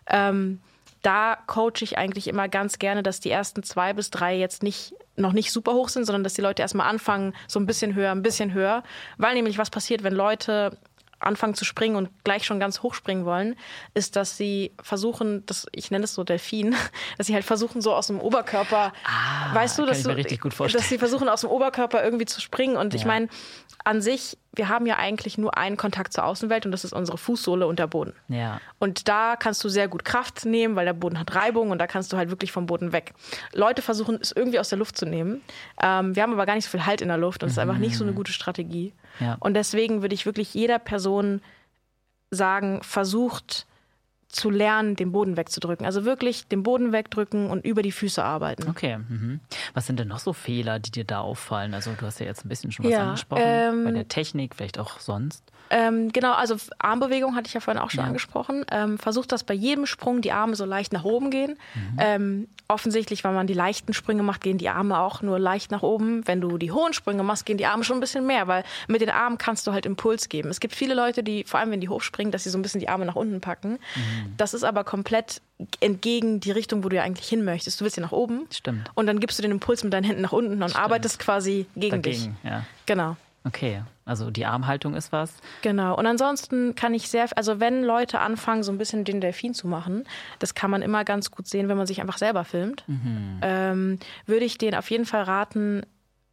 Da coache ich eigentlich immer ganz gerne, dass die ersten 2 bis 3 jetzt noch nicht super hoch sind, sondern dass die Leute erstmal anfangen, so ein bisschen höher. Weil nämlich was passiert, wenn Leute anfangen zu springen und gleich schon ganz hoch springen wollen, ist, dass sie versuchen, ich nenne es so Delfin, dass sie halt versuchen, so aus dem Oberkörper, weißt du, kann ich mir richtig gut vorstellen. Dass sie versuchen, aus dem Oberkörper irgendwie zu springen. Und ich meine, an sich, wir haben ja eigentlich nur einen Kontakt zur Außenwelt und das ist unsere Fußsohle und der Boden. Ja. Und da kannst du sehr gut Kraft nehmen, weil der Boden hat Reibung und da kannst du halt wirklich vom Boden weg. Leute versuchen, es irgendwie aus der Luft zu nehmen. Wir haben aber gar nicht so viel Halt in der Luft und es ist einfach nicht so eine gute Strategie. Ja. Und deswegen würde ich wirklich jeder Person sagen, versucht zu lernen, den Boden wegzudrücken. Also wirklich den Boden wegdrücken und über die Füße arbeiten. Okay. Was sind denn noch so Fehler, die dir da auffallen? Also du hast ja jetzt ein bisschen schon was angesprochen. Bei der Technik, vielleicht auch sonst. Genau, also Armbewegung hatte ich ja vorhin auch schon angesprochen. Versucht, dass bei jedem Sprung die Arme so leicht nach oben gehen. Offensichtlich, wenn man die leichten Sprünge macht, gehen die Arme auch nur leicht nach oben. Wenn du die hohen Sprünge machst, gehen die Arme schon ein bisschen mehr, weil mit den Armen kannst du halt Impuls geben. Es gibt viele Leute, die, vor allem wenn die hochspringen, dass sie so ein bisschen die Arme nach unten packen. Das ist aber komplett entgegen die Richtung, wo du ja eigentlich hin möchtest. Du willst ja nach oben. Stimmt. Und dann gibst du den Impuls mit deinen Händen nach unten und arbeitest quasi gegen dich. Ja. Genau. Okay, also die Armhaltung ist was. Genau, und ansonsten kann ich also wenn Leute anfangen, so ein bisschen den Delfin zu machen, das kann man immer ganz gut sehen, wenn man sich einfach selber filmt, würde ich denen auf jeden Fall raten,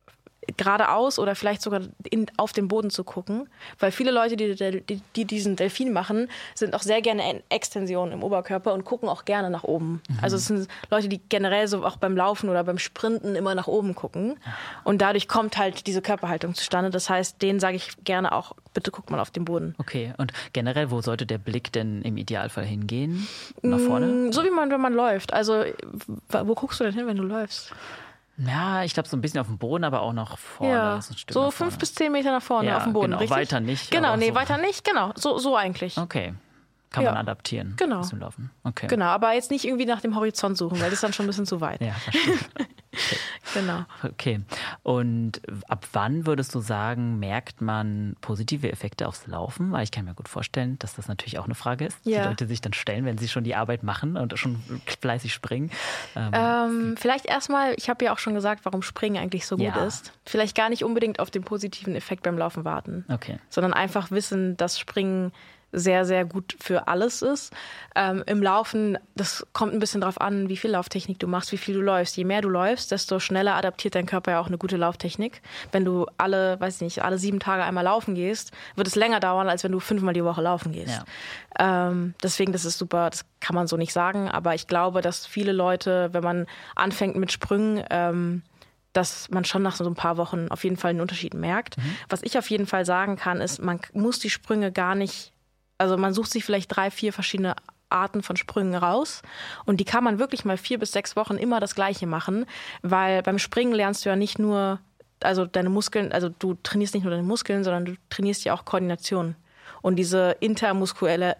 geradeaus oder vielleicht sogar auf den Boden zu gucken. Weil viele Leute, die diesen Delfin machen, sind auch sehr gerne in Extension im Oberkörper und gucken auch gerne nach oben. Also es sind Leute, die generell so auch beim Laufen oder beim Sprinten immer nach oben gucken. Und dadurch kommt halt diese Körperhaltung zustande. Das heißt, denen sage ich gerne auch, bitte guck mal auf den Boden. Okay, und generell, wo sollte der Blick denn im Idealfall hingehen? Nach vorne? So wie wenn man läuft. Also wo guckst du denn hin, wenn du läufst? Ja, ich glaube so ein bisschen auf dem Boden, aber auch nach vorne. Ja, so 5 bis 10 Meter nach vorne auf dem Boden, genau, richtig? Weiter nicht. Genau, nee, so. Weiter nicht, genau. So eigentlich. Okay. Kann man adaptieren. Genau. Zum Laufen. Okay. Genau, aber jetzt nicht irgendwie nach dem Horizont suchen, weil das ist dann schon ein bisschen zu weit. Ja, verstehe. Okay. Genau. Okay. Und ab wann würdest du sagen, merkt man positive Effekte aufs Laufen? Weil ich kann mir gut vorstellen, dass das natürlich auch eine Frage ist, die Leute sich dann stellen, wenn sie schon die Arbeit machen und schon fleißig springen. Vielleicht erstmal, ich habe ja auch schon gesagt, warum Springen eigentlich so gut ist. Vielleicht gar nicht unbedingt auf den positiven Effekt beim Laufen warten, sondern einfach wissen, dass Springen sehr, sehr gut für alles ist. Im Laufen, das kommt ein bisschen drauf an, wie viel Lauftechnik du machst, wie viel du läufst. Je mehr du läufst, desto schneller adaptiert dein Körper ja auch eine gute Lauftechnik. Wenn du alle 7 Tage einmal laufen gehst, wird es länger dauern, als wenn du 5-mal die Woche laufen gehst. Ja. Deswegen, das ist super, das kann man so nicht sagen. Aber ich glaube, dass viele Leute, wenn man anfängt mit Sprüngen, dass man schon nach so ein paar Wochen auf jeden Fall einen Unterschied merkt. Was ich auf jeden Fall sagen kann, ist, man muss die Sprünge gar nicht. Also man sucht sich vielleicht 3, 4 verschiedene Arten von Sprüngen raus und die kann man wirklich mal 4 bis 6 Wochen immer das Gleiche machen, weil beim Springen lernst du ja nicht nur, also deine Muskeln, also du trainierst nicht nur deine Muskeln, sondern du trainierst ja auch Koordination und diese muskuläre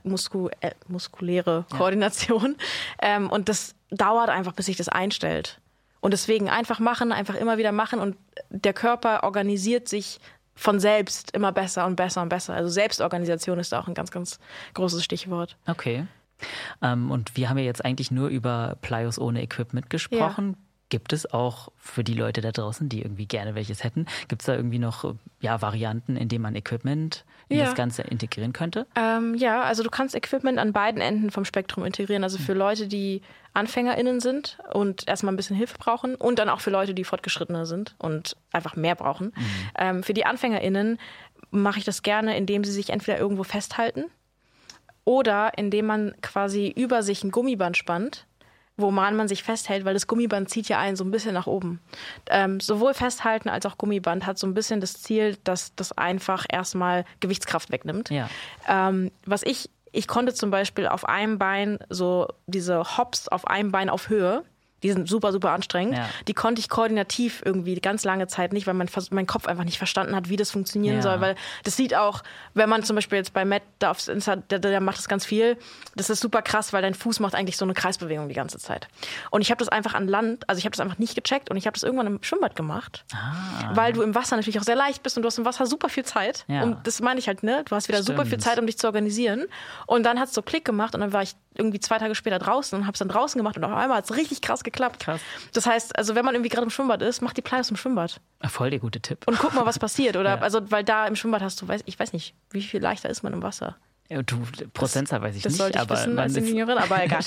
Koordination und das dauert einfach, bis sich das einstellt und deswegen einfach machen, einfach immer wieder machen und der Körper organisiert sich von selbst immer besser und besser und besser. Also Selbstorganisation ist da auch ein ganz, ganz großes Stichwort. Okay. Und wir haben ja jetzt eigentlich nur über Plyos ohne Equipment gesprochen. Ja. Gibt es auch für die Leute da draußen, die irgendwie gerne welches hätten, gibt es da irgendwie noch Varianten, in denen man Equipment in das Ganze integrieren könnte? Also du kannst Equipment an beiden Enden vom Spektrum integrieren. Also für Leute, die AnfängerInnen sind und erstmal ein bisschen Hilfe brauchen und dann auch für Leute, die fortgeschrittener sind und einfach mehr brauchen. Für die AnfängerInnen mache ich das gerne, indem sie sich entweder irgendwo festhalten oder indem man quasi über sich ein Gummiband spannt, wo man sich festhält, weil das Gummiband zieht ja einen so ein bisschen nach oben. Sowohl Festhalten als auch Gummiband hat so ein bisschen das Ziel, dass das einfach erstmal Gewichtskraft wegnimmt. Ja. Ich konnte zum Beispiel auf einem Bein so diese Hops auf einem Bein auf Höhe, die sind super, super anstrengend. Ja. Die konnte ich koordinativ irgendwie ganz lange Zeit nicht, weil mein Kopf einfach nicht verstanden hat, wie das funktionieren soll. Weil das sieht auch, wenn man zum Beispiel jetzt bei Matt, der macht das ganz viel, das ist super krass, weil dein Fuß macht eigentlich so eine Kreisbewegung die ganze Zeit. Und ich habe das einfach an Land, also ich habe das einfach nicht gecheckt und ich habe das irgendwann im Schwimmbad gemacht. Weil du im Wasser natürlich auch sehr leicht bist und du hast im Wasser super viel Zeit. Ja. Und das meine ich halt, ne? Du hast wieder super viel Zeit, um dich zu organisieren. Und dann hat es so Klick gemacht und dann war ich irgendwie 2 Tage später draußen und habe es dann draußen gemacht und auf einmal hat es richtig krass geklappt. Krass. Das heißt, also wenn man irgendwie gerade im Schwimmbad ist, mach die Plyos im Schwimmbad. Voll der gute Tipp. Und guck mal, was passiert. Oder weil da im Schwimmbad hast du, ich weiß nicht, wie viel leichter ist man im Wasser. Ja, Prozentzahl weiß ich nicht. Das sollte ich wissen als Ingenieurin, aber egal.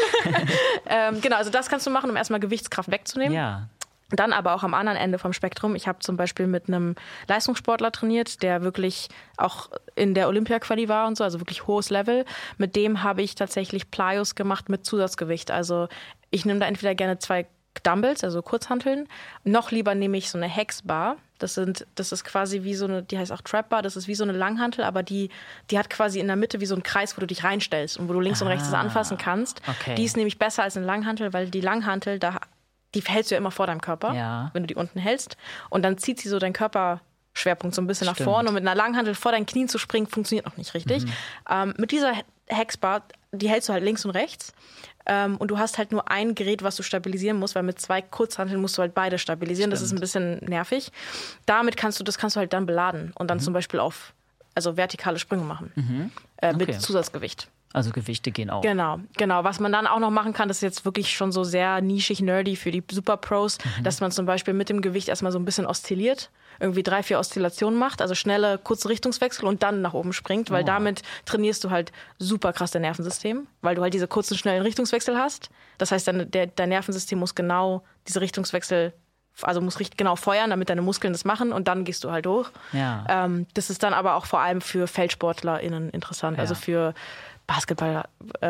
Genau, also das kannst du machen, um erstmal Gewichtskraft wegzunehmen. Ja. Dann aber auch am anderen Ende vom Spektrum. Ich habe zum Beispiel mit einem Leistungssportler trainiert, der wirklich auch in der Olympia-Quali war und so, also wirklich hohes Level. Mit dem habe ich tatsächlich Plyos gemacht mit Zusatzgewicht. Also ich nehme da entweder gerne 2 Dumbbells, also Kurzhanteln. Noch lieber nehme ich so eine Hexbar. Das ist quasi wie so eine, die heißt auch Trapbar, das ist wie so eine Langhantel, aber die hat quasi in der Mitte wie so einen Kreis, wo du dich reinstellst und wo du links und rechts das anfassen kannst. Okay. Die ist nämlich besser als eine Langhantel, weil die Langhantel, die hältst du ja immer vor deinem Körper, wenn du die unten hältst. Und dann zieht sie so deinen Körperschwerpunkt so ein bisschen nach vorne. Und mit einer Langhantel vor deinen Knien zu springen, funktioniert noch nicht richtig. Mit dieser Hexbar, die hältst du halt links und rechts. Und du hast halt nur ein Gerät, was du stabilisieren musst, weil mit 2 Kurzhanteln musst du halt beide stabilisieren. Stimmt. Das ist ein bisschen nervig. Damit kannst du halt dann beladen und dann zum Beispiel auf vertikale Sprünge machen. Mit Zusatzgewicht. Also Gewichte gehen auch. Genau. Was man dann auch noch machen kann, das ist jetzt wirklich schon so sehr nischig, nerdy für die Superpros, dass man zum Beispiel mit dem Gewicht erstmal so ein bisschen oszilliert, irgendwie 3, 4 Oszillationen macht, also schnelle, kurze Richtungswechsel und dann nach oben springt, weil damit trainierst du halt super krass dein Nervensystem, weil du halt diese kurzen, schnellen Richtungswechsel hast. Das heißt, dein Nervensystem muss genau diese Richtungswechsel also musst richtig genau feuern, damit deine Muskeln das machen und dann gehst du halt hoch. Ja. Das ist dann aber auch vor allem für FeldsportlerInnen interessant, also für Basketball,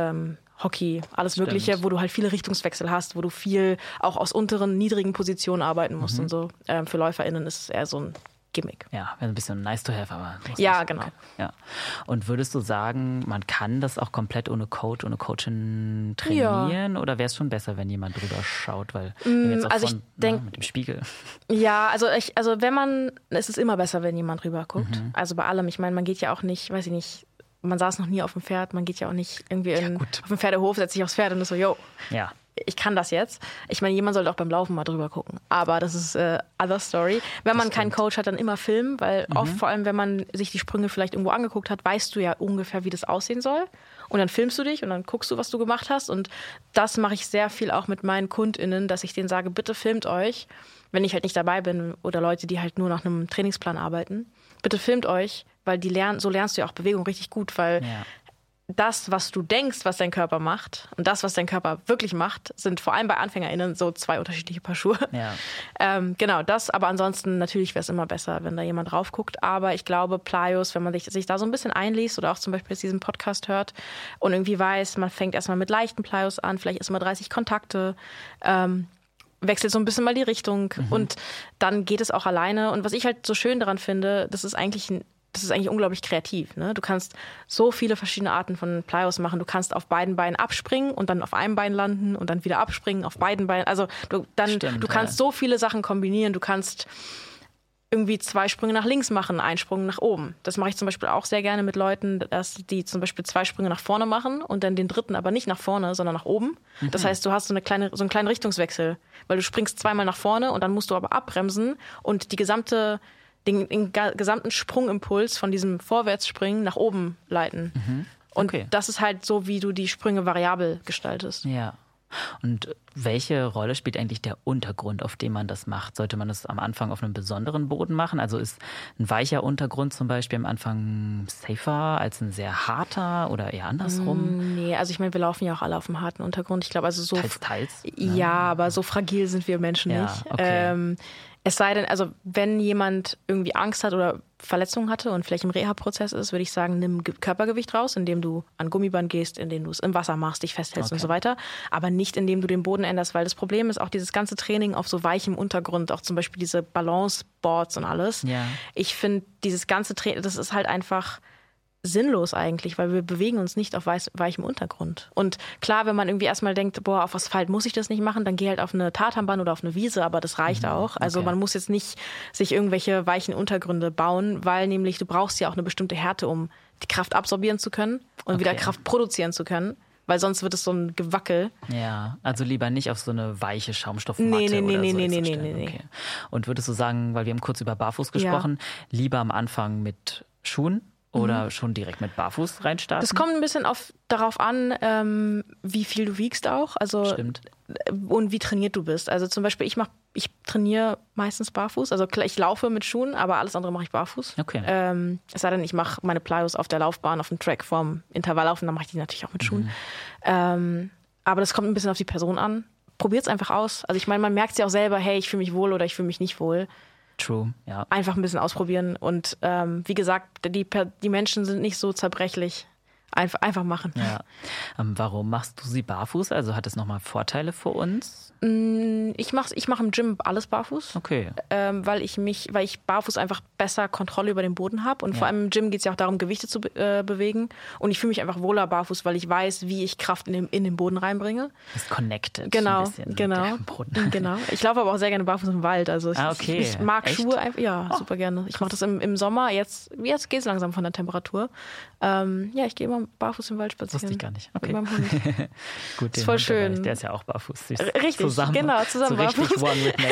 Hockey, alles Mögliche, wo du halt viele Richtungswechsel hast, wo du viel auch aus unteren, niedrigen Positionen arbeiten musst und so. Für LäuferInnen ist es eher so ein Gimmick. Ja, ein bisschen nice to have, aber... Ja, genau. Okay. Ja. Und würdest du sagen, man kann das auch komplett ohne Coach, ohne Coachin trainieren? Oder wäre es schon besser, wenn jemand drüber schaut? Weil jetzt auch ich denke... mit dem Spiegel. Ja, also wenn man... Es ist immer besser, wenn jemand drüber guckt. Also bei allem. Ich meine, man geht ja auch nicht, weiß ich nicht, man saß noch nie auf dem Pferd, man geht ja auch nicht irgendwie auf dem Pferdehof, setzt sich aufs Pferd und ist so, yo, ich kann das jetzt. Ich meine, jemand sollte auch beim Laufen mal drüber gucken. Aber das ist other story. Wenn man keinen Coach hat, dann immer filmen, weil oft, vor allem, wenn man sich die Sprünge vielleicht irgendwo angeguckt hat, weißt du ja ungefähr, wie das aussehen soll. Und dann filmst du dich und dann guckst du, was du gemacht hast. Und das mache ich sehr viel auch mit meinen KundInnen, dass ich denen sage, bitte filmt euch, wenn ich halt nicht dabei bin oder Leute, die halt nur nach einem Trainingsplan arbeiten. Bitte filmt euch, weil so lernst du ja auch Bewegung richtig gut, weil das, was du denkst, was dein Körper macht und das, was dein Körper wirklich macht, sind vor allem bei AnfängerInnen so 2 unterschiedliche Paar Schuhe. Ja. Genau, das, aber ansonsten natürlich wäre es immer besser, wenn da jemand drauf guckt. Aber ich glaube, Plyos, wenn man sich da so ein bisschen einliest oder auch zum Beispiel jetzt diesen Podcast hört und irgendwie weiß, man fängt erstmal mit leichten Plyos an, vielleicht erst mal 30 Kontakte, wechselt so ein bisschen mal die Richtung und dann geht es auch alleine. Und was ich halt so schön daran finde, das ist eigentlich unglaublich kreativ. Ne? Du kannst so viele verschiedene Arten von Plyos machen. Du kannst auf beiden Beinen abspringen und dann auf einem Bein landen und dann wieder abspringen auf beiden Beinen. Also du kannst so viele Sachen kombinieren. Du kannst irgendwie 2 Sprünge nach links machen, 1 Sprung nach oben. Das mache ich zum Beispiel auch sehr gerne mit Leuten, dass die zum Beispiel 2 Sprünge nach vorne machen und dann den dritten aber nicht nach vorne, sondern nach oben. Das heißt, du hast so einen kleinen Richtungswechsel, weil du springst 2-mal nach vorne und dann musst du aber abbremsen und den gesamten Sprungimpuls von diesem Vorwärtsspringen nach oben leiten. Und das ist halt so, wie du die Sprünge variabel gestaltest. Ja. Und welche Rolle spielt eigentlich der Untergrund, auf dem man das macht? Sollte man das am Anfang auf einem besonderen Boden machen? Also ist ein weicher Untergrund zum Beispiel am Anfang safer als ein sehr harter oder eher andersrum? Nee, also ich meine, wir laufen ja auch alle auf einem harten Untergrund. Ich glaube, also so... Teils? Ja, aber so fragil sind wir Menschen nicht. Okay. Es sei denn, also wenn jemand irgendwie Angst hat oder Verletzungen hatte und vielleicht im Reha-Prozess ist, würde ich sagen, nimm Körpergewicht raus, indem du an Gummiband gehst, indem du es im Wasser machst, dich festhältst und so weiter. Aber nicht, indem du den Boden änderst, weil das Problem ist auch dieses ganze Training auf so weichem Untergrund, auch zum Beispiel diese Balance-Boards und alles. Ja. Ich finde, dieses ganze Training, das ist halt einfach sinnlos eigentlich, weil wir bewegen uns nicht auf weichem Untergrund. Und klar, wenn man irgendwie erstmal denkt, boah, auf Asphalt muss ich das nicht machen, dann geh halt auf eine Tatanbahn oder auf eine Wiese, aber das reicht auch. Also man muss jetzt nicht sich irgendwelche weichen Untergründe bauen, weil nämlich du brauchst ja auch eine bestimmte Härte, um die Kraft absorbieren zu können und wieder Kraft produzieren zu können. Weil sonst wird es so ein Gewackel. Ja, also lieber nicht auf so eine weiche Schaumstoffmatte Nee. Okay. Und würdest du sagen, weil wir haben kurz über Barfuß gesprochen, lieber am Anfang mit Schuhen oder schon direkt mit Barfuß reinstarten? Das kommt ein bisschen darauf an, wie viel du wiegst auch. Also, stimmt. Und wie trainiert du bist. Also zum Beispiel, ich trainiere meistens barfuß. Also ich laufe mit Schuhen, aber alles andere mache ich barfuß. Okay. Es sei denn, ich mache meine Plyos auf der Laufbahn, auf dem Track vorm Intervalllaufen, dann mache ich die natürlich auch mit Schuhen. Aber das kommt ein bisschen auf die Person an. Probiert's einfach aus. Also ich meine, man merkt es ja auch selber, hey, ich fühle mich wohl oder ich fühle mich nicht wohl. True, ja. Einfach ein bisschen ausprobieren. Und wie gesagt, die Menschen sind nicht so zerbrechlich. Einfach machen. Ja. Warum machst du sie barfuß? Also hat es nochmal Vorteile für uns? Ich mach im Gym alles barfuß. Okay. Weil ich barfuß einfach besser Kontrolle über den Boden habe. Und vor allem im Gym geht es ja auch darum, Gewichte zu bewegen. Und ich fühle mich einfach wohler barfuß, weil ich weiß, wie ich Kraft in den Boden reinbringe. Das ist connected. Genau, ein bisschen genau. Mit dem Boden. Genau. Ich laufe aber auch sehr gerne barfuß im Wald. Also ich mag Echt? Schuhe einfach, super gerne. Ich mache das im Sommer. Jetzt geht es langsam von der Temperatur. Ich gehe immer barfuß im Wald spazieren. Wusste ich gar nicht. Okay. Mit meinem Hund. Gut, ist voll schön. Der ist ja auch barfuß. Süß. Richtig, zusammen so barfuß. Richtig one with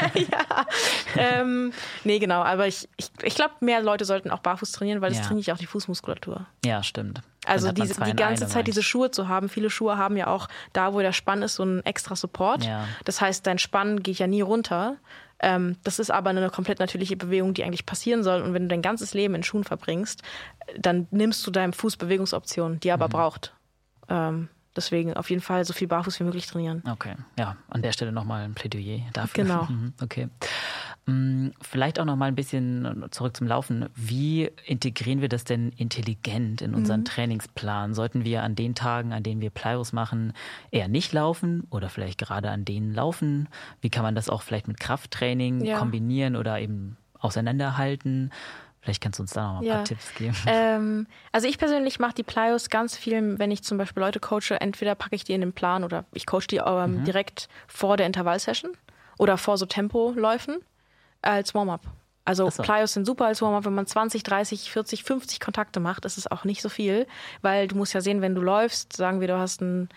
nature. Nee, genau. Aber ich glaube, mehr Leute sollten auch barfuß trainieren, weil das trainiert ja auch die Fußmuskulatur. Ja, stimmt. Also die ganze Zeit diese Schuhe zu haben. Viele Schuhe haben ja auch da, wo der Spann ist, so einen extra Support. Ja. Das heißt, dein Spann geht ja nie runter. Das ist aber eine komplett natürliche Bewegung, die eigentlich passieren soll. Und wenn du dein ganzes Leben in Schuhen verbringst, dann nimmst du deinem Fuß Bewegungsoptionen, die er aber braucht. Deswegen auf jeden Fall so viel barfuß wie möglich trainieren. Okay, ja, an der Stelle nochmal ein Plädoyer dafür. Genau. Okay. Vielleicht auch nochmal ein bisschen zurück zum Laufen. Wie integrieren wir das denn intelligent in unseren Trainingsplan? Sollten wir an den Tagen, an denen wir Plyos machen, eher nicht laufen oder vielleicht gerade an denen laufen? Wie kann man das auch vielleicht mit Krafttraining kombinieren oder eben auseinanderhalten? Vielleicht kannst du uns da noch mal ein paar Tipps geben. Also ich persönlich mache die Plyos ganz viel, wenn ich zum Beispiel Leute coache. Entweder packe ich die in den Plan oder ich coache die direkt vor der Intervallsession oder vor so Tempoläufen als Warm-up. Also Plyos sind super als Warm-up. Wenn man 20, 30, 40, 50 Kontakte macht, ist es auch nicht so viel. Weil du musst ja sehen, wenn du läufst, sagen wir, du hast eine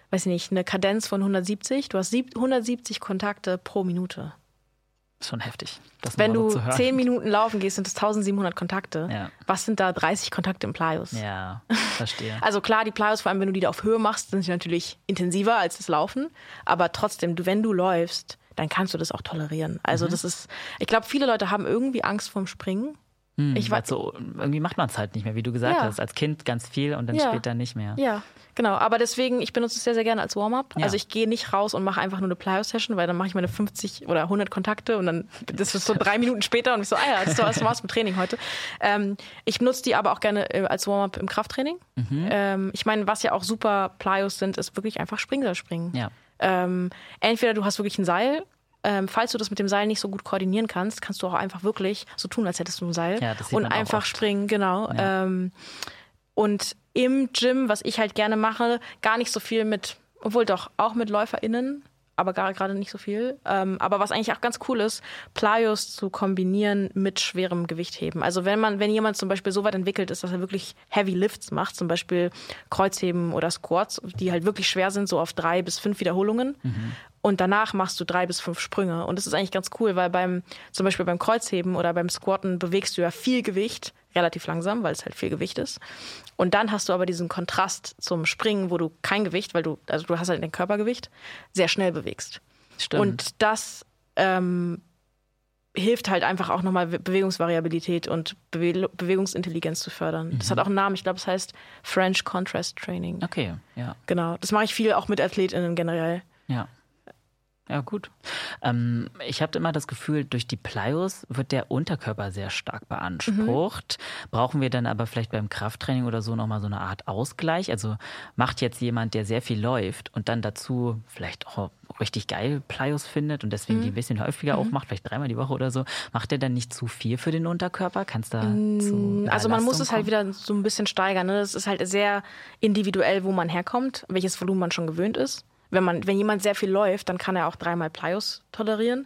Kadenz von 170. Du hast 170 Kontakte pro Minute. Schon heftig. Wenn du 10 Minuten laufen gehst, sind es 1700 Kontakte. Ja. Was sind da 30 Kontakte im Plyos? Ja, verstehe. Also klar, die Plyos, vor allem wenn du die da auf Höhe machst, sind sie natürlich intensiver als das Laufen. Aber trotzdem, wenn du läufst, dann kannst du das auch tolerieren. Also ich glaube, viele Leute haben irgendwie Angst vorm Springen. Irgendwie macht man es halt nicht mehr, wie du gesagt hast. Als Kind ganz viel und dann später nicht mehr. Ja, genau. Aber deswegen, ich benutze es sehr, sehr gerne als Warm-up. Ja. Also ich gehe nicht raus und mache einfach nur eine Plyo-Session, weil dann mache ich meine 50 oder 100 Kontakte und dann das ist so 3 Minuten später und ich so, das war's mit Training heute. Ich benutze die aber auch gerne als Warm-up im Krafttraining. Ich meine, was ja auch super Plyos sind, ist wirklich einfach Springseilspringen. Ja. Entweder du hast wirklich ein Seil. Falls du das mit dem Seil nicht so gut koordinieren kannst, kannst du auch einfach wirklich so tun, als hättest du ein Seil und einfach springen, genau. Ja. Und im Gym, was ich halt gerne mache, gar nicht so viel obwohl doch auch mit LäuferInnen, aber gerade nicht so viel. Aber was eigentlich auch ganz cool ist, Plyos zu kombinieren mit schwerem Gewichtheben. Also wenn jemand zum Beispiel so weit entwickelt ist, dass er wirklich Heavy Lifts macht, zum Beispiel Kreuzheben oder Squats, die halt wirklich schwer sind, so auf 3 bis 5 Wiederholungen. Und danach machst du 3 bis 5 Sprünge. Und das ist eigentlich ganz cool, weil zum Beispiel beim Kreuzheben oder beim Squatten bewegst du ja viel Gewicht, relativ langsam, weil es halt viel Gewicht ist. Und dann hast du aber diesen Kontrast zum Springen, wo du kein Gewicht, du hast halt dein Körpergewicht, sehr schnell bewegst. Stimmt. Und das hilft halt einfach auch nochmal Bewegungsvariabilität und Bewegungsintelligenz zu fördern. Das hat auch einen Namen, ich glaube, es heißt French Contrast Training. Okay, ja. Genau, das mache ich viel auch mit AthletInnen generell. Ja. Ja, gut. Ich habe immer das Gefühl, durch die Plyos wird der Unterkörper sehr stark beansprucht. Brauchen wir dann aber vielleicht beim Krafttraining oder so nochmal so eine Art Ausgleich? Also macht jetzt jemand, der sehr viel läuft und dann dazu vielleicht auch richtig geil Plyos findet und deswegen die ein bisschen häufiger auch macht, vielleicht 3-mal die Woche oder so, macht der dann nicht zu viel für den Unterkörper? Kannst da Also man muss es halt wieder so ein bisschen steigern. Ne? Das ist halt sehr individuell, wo man herkommt, welches Volumen man schon gewöhnt ist. Wenn jemand sehr viel läuft, dann kann er auch 3-mal Plyos tolerieren.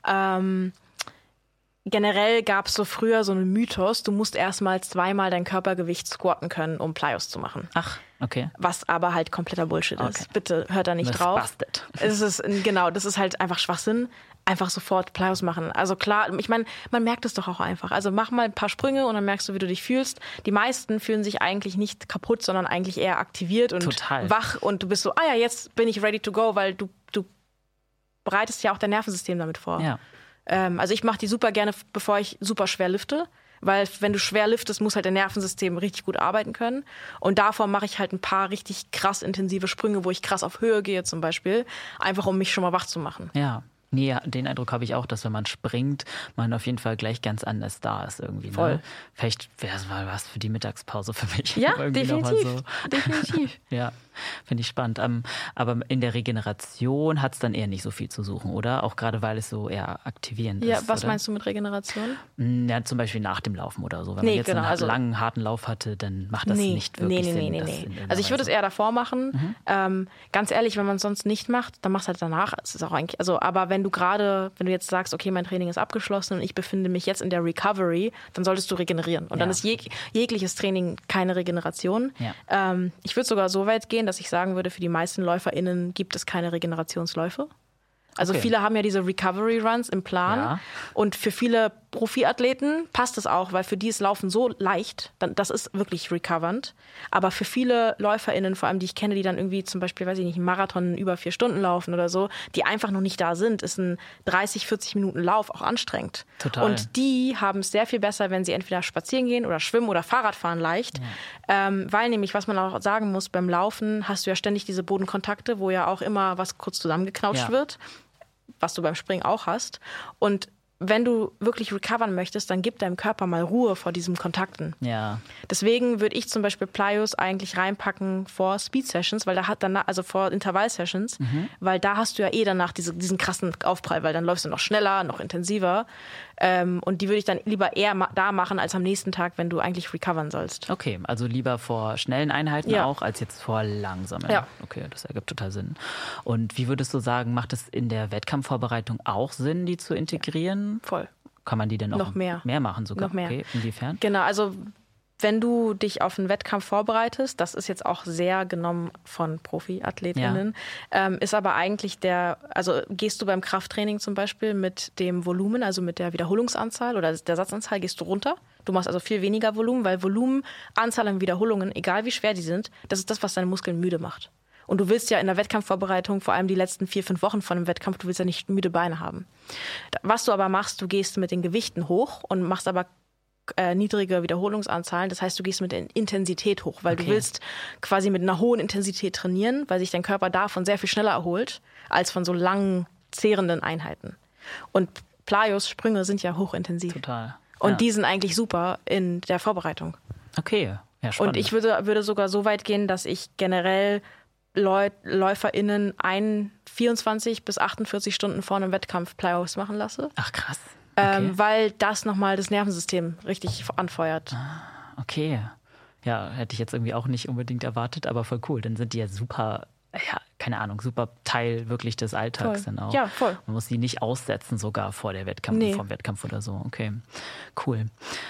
Generell gab es so früher so einen Mythos, du musst erstmal 2-mal dein Körpergewicht squatten können, um Plyos zu machen. Ach, okay. Was aber halt kompletter Bullshit ist. Bitte hört da nicht drauf. Busted. Das ist halt einfach Schwachsinn. Einfach sofort Plyos machen. Also klar, ich meine, man merkt es doch auch einfach. Also mach mal ein paar Sprünge und dann merkst du, wie du dich fühlst. Die meisten fühlen sich eigentlich nicht kaputt, sondern eigentlich eher aktiviert und wach. Und du bist so, jetzt bin ich ready to go, weil du bereitest ja auch dein Nervensystem damit vor. Ja. Also ich mache die super gerne, bevor ich super schwer lifte. Weil wenn du schwer liftest, muss halt dein Nervensystem richtig gut arbeiten können. Und davor mache ich halt ein paar richtig krass intensive Sprünge, wo ich krass auf Höhe gehe zum Beispiel. Einfach, um mich schon mal wach zu machen. Ja. Nee, den Eindruck habe ich auch, dass wenn man springt, man auf jeden Fall gleich ganz anders da ist irgendwie. Voll. Ne? Vielleicht wäre es mal was für die Mittagspause für mich. Ja, definitiv. Definitiv. Ja, finde ich spannend. Aber in der Regeneration hat es dann eher nicht so viel zu suchen, oder? Auch gerade, weil es so eher aktivierend ist. Ja, was oder? Meinst du mit Regeneration? Ja, zum Beispiel nach dem Laufen oder so. Wenn man jetzt einen langen, harten Lauf hatte, dann macht das nicht wirklich Sinn. Nee. Also ich würde es eher davor machen. Ganz ehrlich, wenn man es sonst nicht macht, dann machst du halt danach. Es ist auch eigentlich, aber wenn du jetzt sagst, okay, mein Training ist abgeschlossen und ich befinde mich jetzt in der Recovery, dann solltest du regenerieren. Und dann ist jegliches Training keine Regeneration. Ja. Ich würde sogar so weit gehen, dass ich sagen würde, für die meisten LäuferInnen gibt es keine Regenerationsläufe. Also viele haben ja diese Recovery Runs im Plan und für viele Profiathleten passt es auch, weil für die ist Laufen so leicht, das ist wirklich recovernd. Aber für viele LäuferInnen, vor allem die ich kenne, die dann irgendwie zum Beispiel, weiß ich nicht, einen Marathon über 4 Stunden laufen oder so, die einfach noch nicht da sind, ist ein 30, 40 Minuten Lauf auch anstrengend. Total. Und die haben es sehr viel besser, wenn sie entweder spazieren gehen oder schwimmen oder Fahrrad fahren leicht. Ja. Weil nämlich, was man auch sagen muss, beim Laufen hast du ja ständig diese Bodenkontakte, wo ja auch immer was kurz zusammengeknautscht wird, was du beim Springen auch hast. Und wenn du wirklich recovern möchtest, dann gib deinem Körper mal Ruhe vor diesen Kontakten. Ja. Deswegen würde ich zum Beispiel Plyos eigentlich reinpacken vor Speed-Sessions, weil also vor Intervall-Sessions, weil da hast du ja danach diesen krassen Aufprall, weil dann läufst du noch schneller, noch intensiver. Und die würde ich dann lieber eher da machen, als am nächsten Tag, wenn du eigentlich recovern sollst. Okay, also lieber vor schnellen Einheiten auch, als jetzt vor langsamen. Ja. Okay, das ergibt total Sinn. Und wie würdest du sagen, macht es in der Wettkampfvorbereitung auch Sinn, die zu integrieren? Voll. Kann man die denn noch mehr machen sogar? Noch mehr. Okay, inwiefern? Genau, also wenn du dich auf einen Wettkampf vorbereitest, das ist jetzt auch sehr genommen von Profiathletinnen, ist aber eigentlich also gehst du beim Krafttraining zum Beispiel mit dem Volumen, also mit der Wiederholungsanzahl oder der Satzanzahl, gehst du runter. Du machst also viel weniger Volumen, weil Volumen, Anzahl an Wiederholungen, egal wie schwer die sind, das ist das, was deine Muskeln müde macht. Und du willst ja in der Wettkampfvorbereitung, vor allem die letzten 4-5 Wochen von einem Wettkampf, du willst ja nicht müde Beine haben. Was du aber machst, du gehst mit den Gewichten hoch und machst aber niedrige Wiederholungsanzahlen. Das heißt, du gehst mit der Intensität hoch, weil du willst quasi mit einer hohen Intensität trainieren, weil sich dein Körper davon sehr viel schneller erholt, als von so langen, zehrenden Einheiten. Und Plyos, Sprünge sind ja hochintensiv. Total. Und die sind eigentlich super in der Vorbereitung. Okay, ja, spannend. Und ich würde sogar so weit gehen, dass ich generell LäuferInnen 24 bis 48 Stunden vor einem Wettkampf Plyos machen lasse. Ach, krass. Okay. Weil das nochmal das Nervensystem richtig anfeuert. Okay. Ja, hätte ich jetzt irgendwie auch nicht unbedingt erwartet, aber voll cool. Dann sind die ja super, keine Ahnung, super Teil wirklich des Alltags dann auch. Ja, voll. Man muss die nicht aussetzen sogar vor dem Wettkampf oder so. Okay, cool.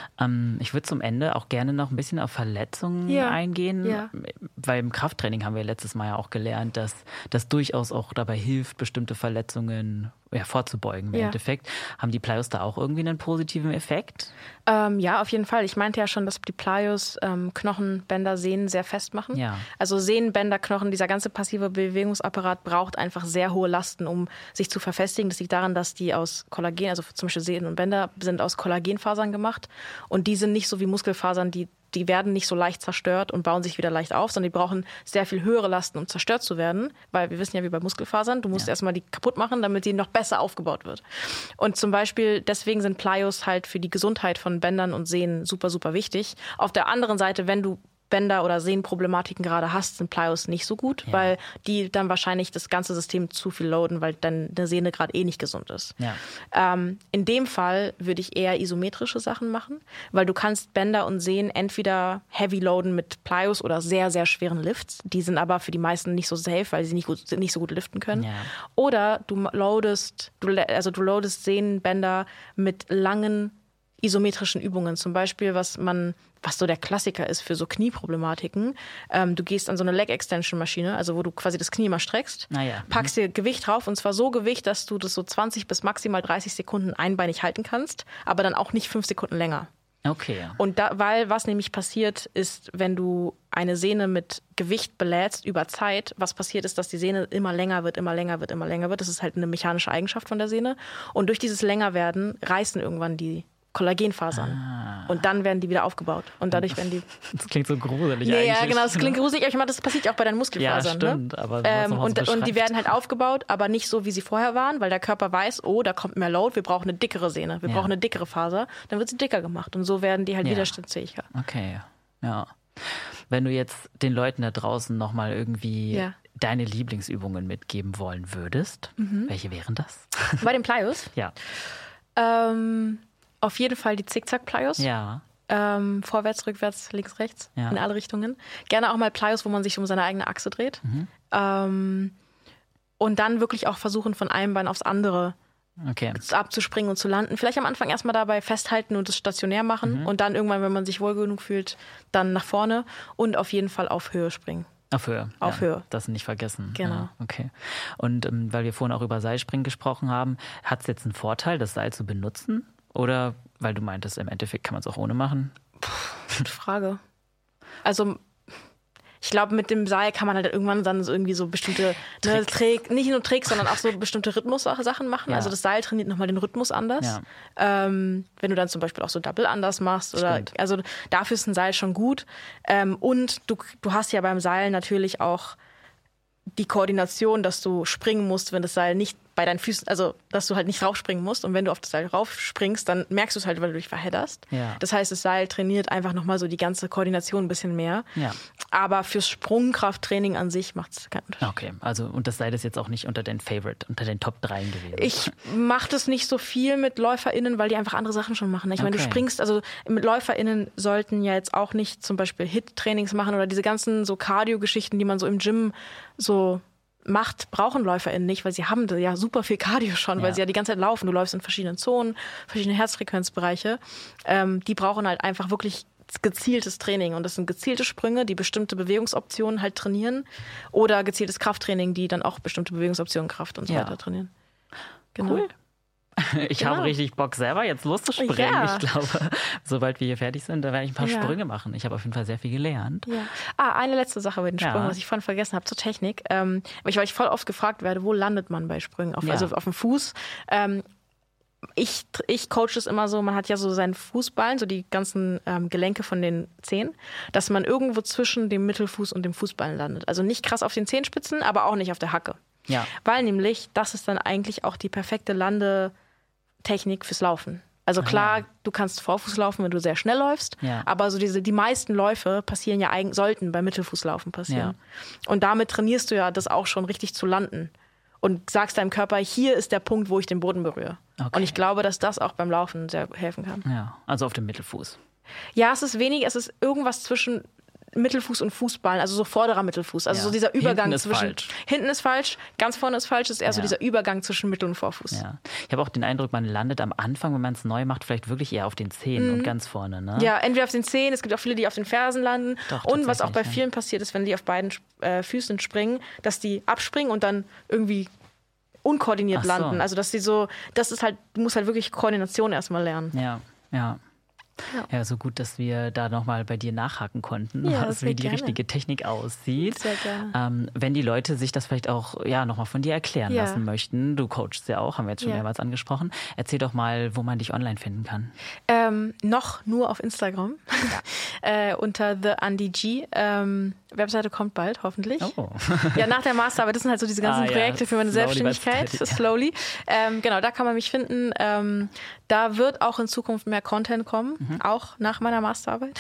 Ich würde zum Ende auch gerne noch ein bisschen auf Verletzungen eingehen, weil im Krafttraining haben wir letztes Mal ja auch gelernt, dass das durchaus auch dabei hilft, bestimmte Verletzungen vorzubeugen. Im Endeffekt haben die Plyos da auch irgendwie einen positiven Effekt? Ja, auf jeden Fall. Ich meinte ja schon, dass die Plyos Knochen, Bänder, Sehnen sehr fest machen. Ja. Also Sehnen, Bänder, Knochen, dieser ganze passive Bewegungsapparat braucht einfach sehr hohe Lasten, um sich zu verfestigen. Das liegt daran, dass die aus Kollagen, also zum Beispiel Sehnen und Bänder, sind aus Kollagenfasern gemacht. Und die sind nicht so wie Muskelfasern, die werden nicht so leicht zerstört und bauen sich wieder leicht auf, sondern die brauchen sehr viel höhere Lasten, um zerstört zu werden. Weil wir wissen ja, wie bei Muskelfasern, du musst erstmal die kaputt machen, damit die noch besser aufgebaut wird. Und zum Beispiel, deswegen sind Plyos halt für die Gesundheit von Bändern und Sehnen super, super wichtig. Auf der anderen Seite, wenn du Bänder- oder Sehnenproblematiken gerade hast, sind Plyos nicht so gut, weil die dann wahrscheinlich das ganze System zu viel loaden, weil deine Sehne gerade nicht gesund ist. Ja. In dem Fall würde ich eher isometrische Sachen machen, weil du kannst Bänder und Sehnen entweder heavy loaden mit Plyos oder sehr, sehr schweren Lifts. Die sind aber für die meisten nicht so safe, weil sie nicht so gut liften können. Ja. Oder du loadest Sehnenbänder mit langen isometrischen Übungen. Zum Beispiel, was so der Klassiker ist für so Knieproblematiken. Du gehst an so eine Leg-Extension-Maschine, also wo du quasi das Knie mal streckst, packst dir Gewicht drauf und zwar so Gewicht, dass du das so 20 bis maximal 30 Sekunden einbeinig halten kannst, aber dann auch nicht 5 Sekunden länger. Okay. Und weil was nämlich passiert ist, wenn du eine Sehne mit Gewicht belädst über Zeit, was passiert ist, dass die Sehne immer länger wird, immer länger wird, immer länger wird. Das ist halt eine mechanische Eigenschaft von der Sehne. Und durch dieses Längerwerden reißen irgendwann die Kollagenfasern. Und dann werden die wieder aufgebaut. Und dadurch werden die... Das klingt so gruselig eigentlich. Ja, genau, das klingt gruselig. Aber ich meine, das passiert ja auch bei deinen Muskelfasern. Ja, stimmt. Ne? Aber und die werden halt aufgebaut, aber nicht so, wie sie vorher waren, weil der Körper weiß, oh, da kommt mehr Load, wir brauchen eine dickere Sehne, wir brauchen eine dickere Faser. Dann wird sie dicker gemacht. Und so werden die halt widerstandsfähiger. Okay, ja. Wenn du jetzt den Leuten da draußen nochmal irgendwie deine Lieblingsübungen mitgeben wollen würdest, welche wären das? Bei den Plyos? Ja. Auf jeden Fall die Zickzack-Plyos. Ja. Vorwärts, rückwärts, links, rechts, in alle Richtungen. Gerne auch mal Plyos, wo man sich um seine eigene Achse dreht. Und dann wirklich auch versuchen, von einem Bein aufs andere abzuspringen und zu landen. Vielleicht am Anfang erstmal dabei festhalten und es stationär machen. Und dann irgendwann, wenn man sich wohl genug fühlt, dann nach vorne. Und auf jeden Fall auf Höhe springen. Auf Höhe. Auf Höhe. Das nicht vergessen. Genau. Ja, okay. Und weil wir vorhin auch über Seilspringen gesprochen haben, hat es jetzt einen Vorteil, das Seil zu benutzen? Oder Weil du meintest, im Endeffekt kann man es auch ohne machen. Gute Frage. Also ich glaube, mit dem Seil kann man halt irgendwann dann irgendwie so bestimmte nicht nur Tricks, sondern auch so bestimmte Rhythmus-Sachen machen. Ja. Also das Seil trainiert nochmal den Rhythmus anders. Ja. Wenn du dann zum Beispiel auch so Double anders machst. Also dafür ist ein Seil schon gut. Und du hast ja beim Seil natürlich auch die Koordination, dass du springen musst, wenn das Seil nicht bei deinen Füßen, also dass du halt nicht raufspringen musst. Und wenn du auf das Seil raufspringst, dann merkst du es halt, weil du dich verhedderst. Ja. Das heißt, das Seil trainiert einfach nochmal so die ganze Koordination ein bisschen mehr. Ja. Aber fürs Sprungkrafttraining an sich macht es keinen Unterschied. Okay, also und das Seil ist jetzt auch nicht unter den Top 3 gewesen? Ich mache das nicht so viel mit LäuferInnen, weil die einfach andere Sachen schon machen. Ich meine, du springst, also mit LäuferInnen sollten ja jetzt auch nicht zum Beispiel HIIT-Trainings machen oder diese ganzen so Cardio-Geschichten, die man so im Gym so macht, brauchen LäuferInnen nicht, weil sie haben ja super viel Cardio schon, weil sie ja die ganze Zeit laufen. Du läufst in verschiedenen Zonen, verschiedene Herzfrequenzbereiche. Die brauchen halt einfach wirklich gezieltes Training. Und das sind gezielte Sprünge, die bestimmte Bewegungsoptionen halt trainieren. Oder gezieltes Krafttraining, die dann auch bestimmte Bewegungsoptionen, Kraft und so weiter trainieren. Genau. Cool. Ich habe richtig Bock, selber jetzt loszuspringen. Ja. Ich glaube, sobald wir hier fertig sind, da werde ich ein paar Sprünge machen. Ich habe auf jeden Fall sehr viel gelernt. Ja. Eine letzte Sache bei den Sprüngen, was ich vorhin vergessen habe, zur Technik. Weil ich voll oft gefragt werde, wo landet man bei Sprüngen? Also auf dem Fuß. Ich coache es immer so, man hat ja so seinen Fußballen, so die ganzen Gelenke von den Zehen, dass man irgendwo zwischen dem Mittelfuß und dem Fußballen landet. Also nicht krass auf den Zehenspitzen, aber auch nicht auf der Hacke. Ja. Weil nämlich, das ist dann eigentlich auch die perfekte Landetechnik fürs Laufen. Also klar, du kannst Vorfuß laufen, wenn du sehr schnell läufst, aber so die meisten Läufe passieren ja sollten beim Mittelfußlaufen passieren. Ja. Und damit trainierst du ja das auch schon richtig zu landen. Und sagst deinem Körper, hier ist der Punkt, wo ich den Boden berühre. Okay. Und ich glaube, dass das auch beim Laufen sehr helfen kann. Ja, also auf dem Mittelfuß. Ja, es ist irgendwas zwischen Mittelfuß und Fußballen, also so vorderer Mittelfuß. Also so dieser Übergang Hinten ist falsch, ganz vorne ist falsch, ist eher so dieser Übergang zwischen Mittel- und Vorfuß. Ja. Ich habe auch den Eindruck, man landet am Anfang, wenn man es neu macht, vielleicht wirklich eher auf den Zehen und ganz vorne. Ne? Ja, entweder auf den Zehen, es gibt auch viele, die auf den Fersen landen. Doch, und was auch bei vielen passiert ist, wenn die auf beiden Füßen springen, dass die abspringen und dann irgendwie unkoordiniert landen. Also dass du musst halt wirklich Koordination erstmal lernen. Ja, so gut, dass wir da nochmal bei dir nachhaken konnten, wie die richtige Technik aussieht. Sehr gerne. Wenn die Leute sich das vielleicht auch nochmal von dir erklären lassen möchten, du coachst ja auch, haben wir jetzt schon mehrmals angesprochen. Erzähl doch mal, wo man dich online finden kann. Noch nur auf Instagram, unter TheAndyG. Webseite kommt bald, hoffentlich. Oh. Ja, nach der Masterarbeit, das sind halt so diese ganzen Projekte für meine Selbstständigkeit. Slowly. Genau, da kann man mich finden. Da wird auch in Zukunft mehr Content kommen, auch nach meiner Masterarbeit.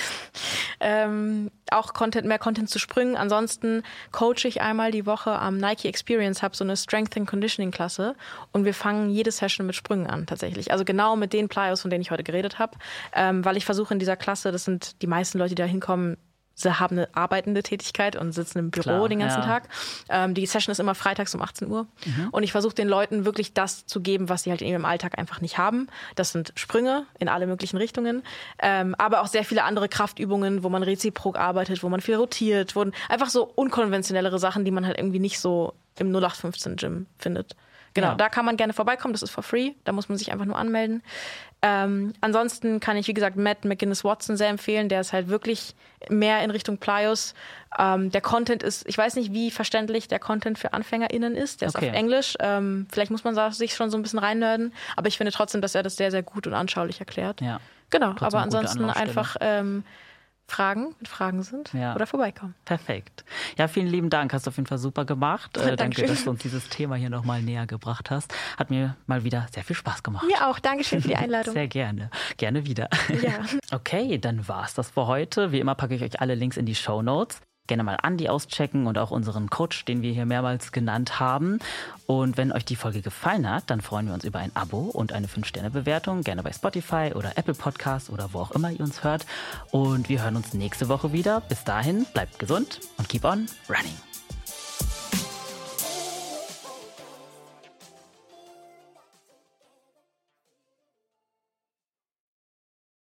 Auch mehr Content zu Sprüngen. Ansonsten coache ich einmal die Woche am Nike Experience Hub so eine Strength and Conditioning Klasse. Und wir fangen jede Session mit Sprüngen an, tatsächlich. Also genau mit den Plyos, von denen ich heute geredet habe. Weil ich versuche in dieser Klasse, das sind die meisten Leute, die da hinkommen, sie haben eine arbeitende Tätigkeit und sitzen im Büro den ganzen Tag. Die Session ist immer freitags um 18 Uhr. Und ich versuche den Leuten wirklich das zu geben, was sie halt in ihrem Alltag einfach nicht haben. Das sind Sprünge in alle möglichen Richtungen. Aber auch sehr viele andere Kraftübungen, wo man reziprok arbeitet, wo man viel rotiert. Einfach so unkonventionellere Sachen, die man halt irgendwie nicht so im 0815-Gym findet. Genau, da kann man gerne vorbeikommen, das ist for free, da muss man sich einfach nur anmelden. Ansonsten kann ich, wie gesagt, Matt McGinnis-Watson sehr empfehlen, der ist halt wirklich mehr in Richtung Plyos. Der Content ist, ich weiß nicht, wie verständlich der Content für AnfängerInnen ist, der ist auf Englisch. Vielleicht muss man sich schon so ein bisschen reinnörden, aber ich finde trotzdem, dass er das sehr, sehr gut und anschaulich erklärt. Ja. Genau, trotzdem aber ansonsten einfach Fragen, wenn Fragen sind, oder vorbeikommen. Perfekt. Ja, vielen lieben Dank. Hast du auf jeden Fall super gemacht. Danke, dass du uns dieses Thema hier nochmal näher gebracht hast. Hat mir mal wieder sehr viel Spaß gemacht. Mir auch. Dankeschön für die Einladung. Sehr gerne. Gerne wieder. Ja. Okay, dann war's das für heute. Wie immer packe ich euch alle Links in die Shownotes. Gerne mal Andi auschecken und auch unseren Coach, den wir hier mehrmals genannt haben. Und wenn euch die Folge gefallen hat, dann freuen wir uns über ein Abo und eine 5-Sterne-Bewertung. Gerne bei Spotify oder Apple Podcasts oder wo auch immer ihr uns hört. Und wir hören uns nächste Woche wieder. Bis dahin, bleibt gesund und keep on running.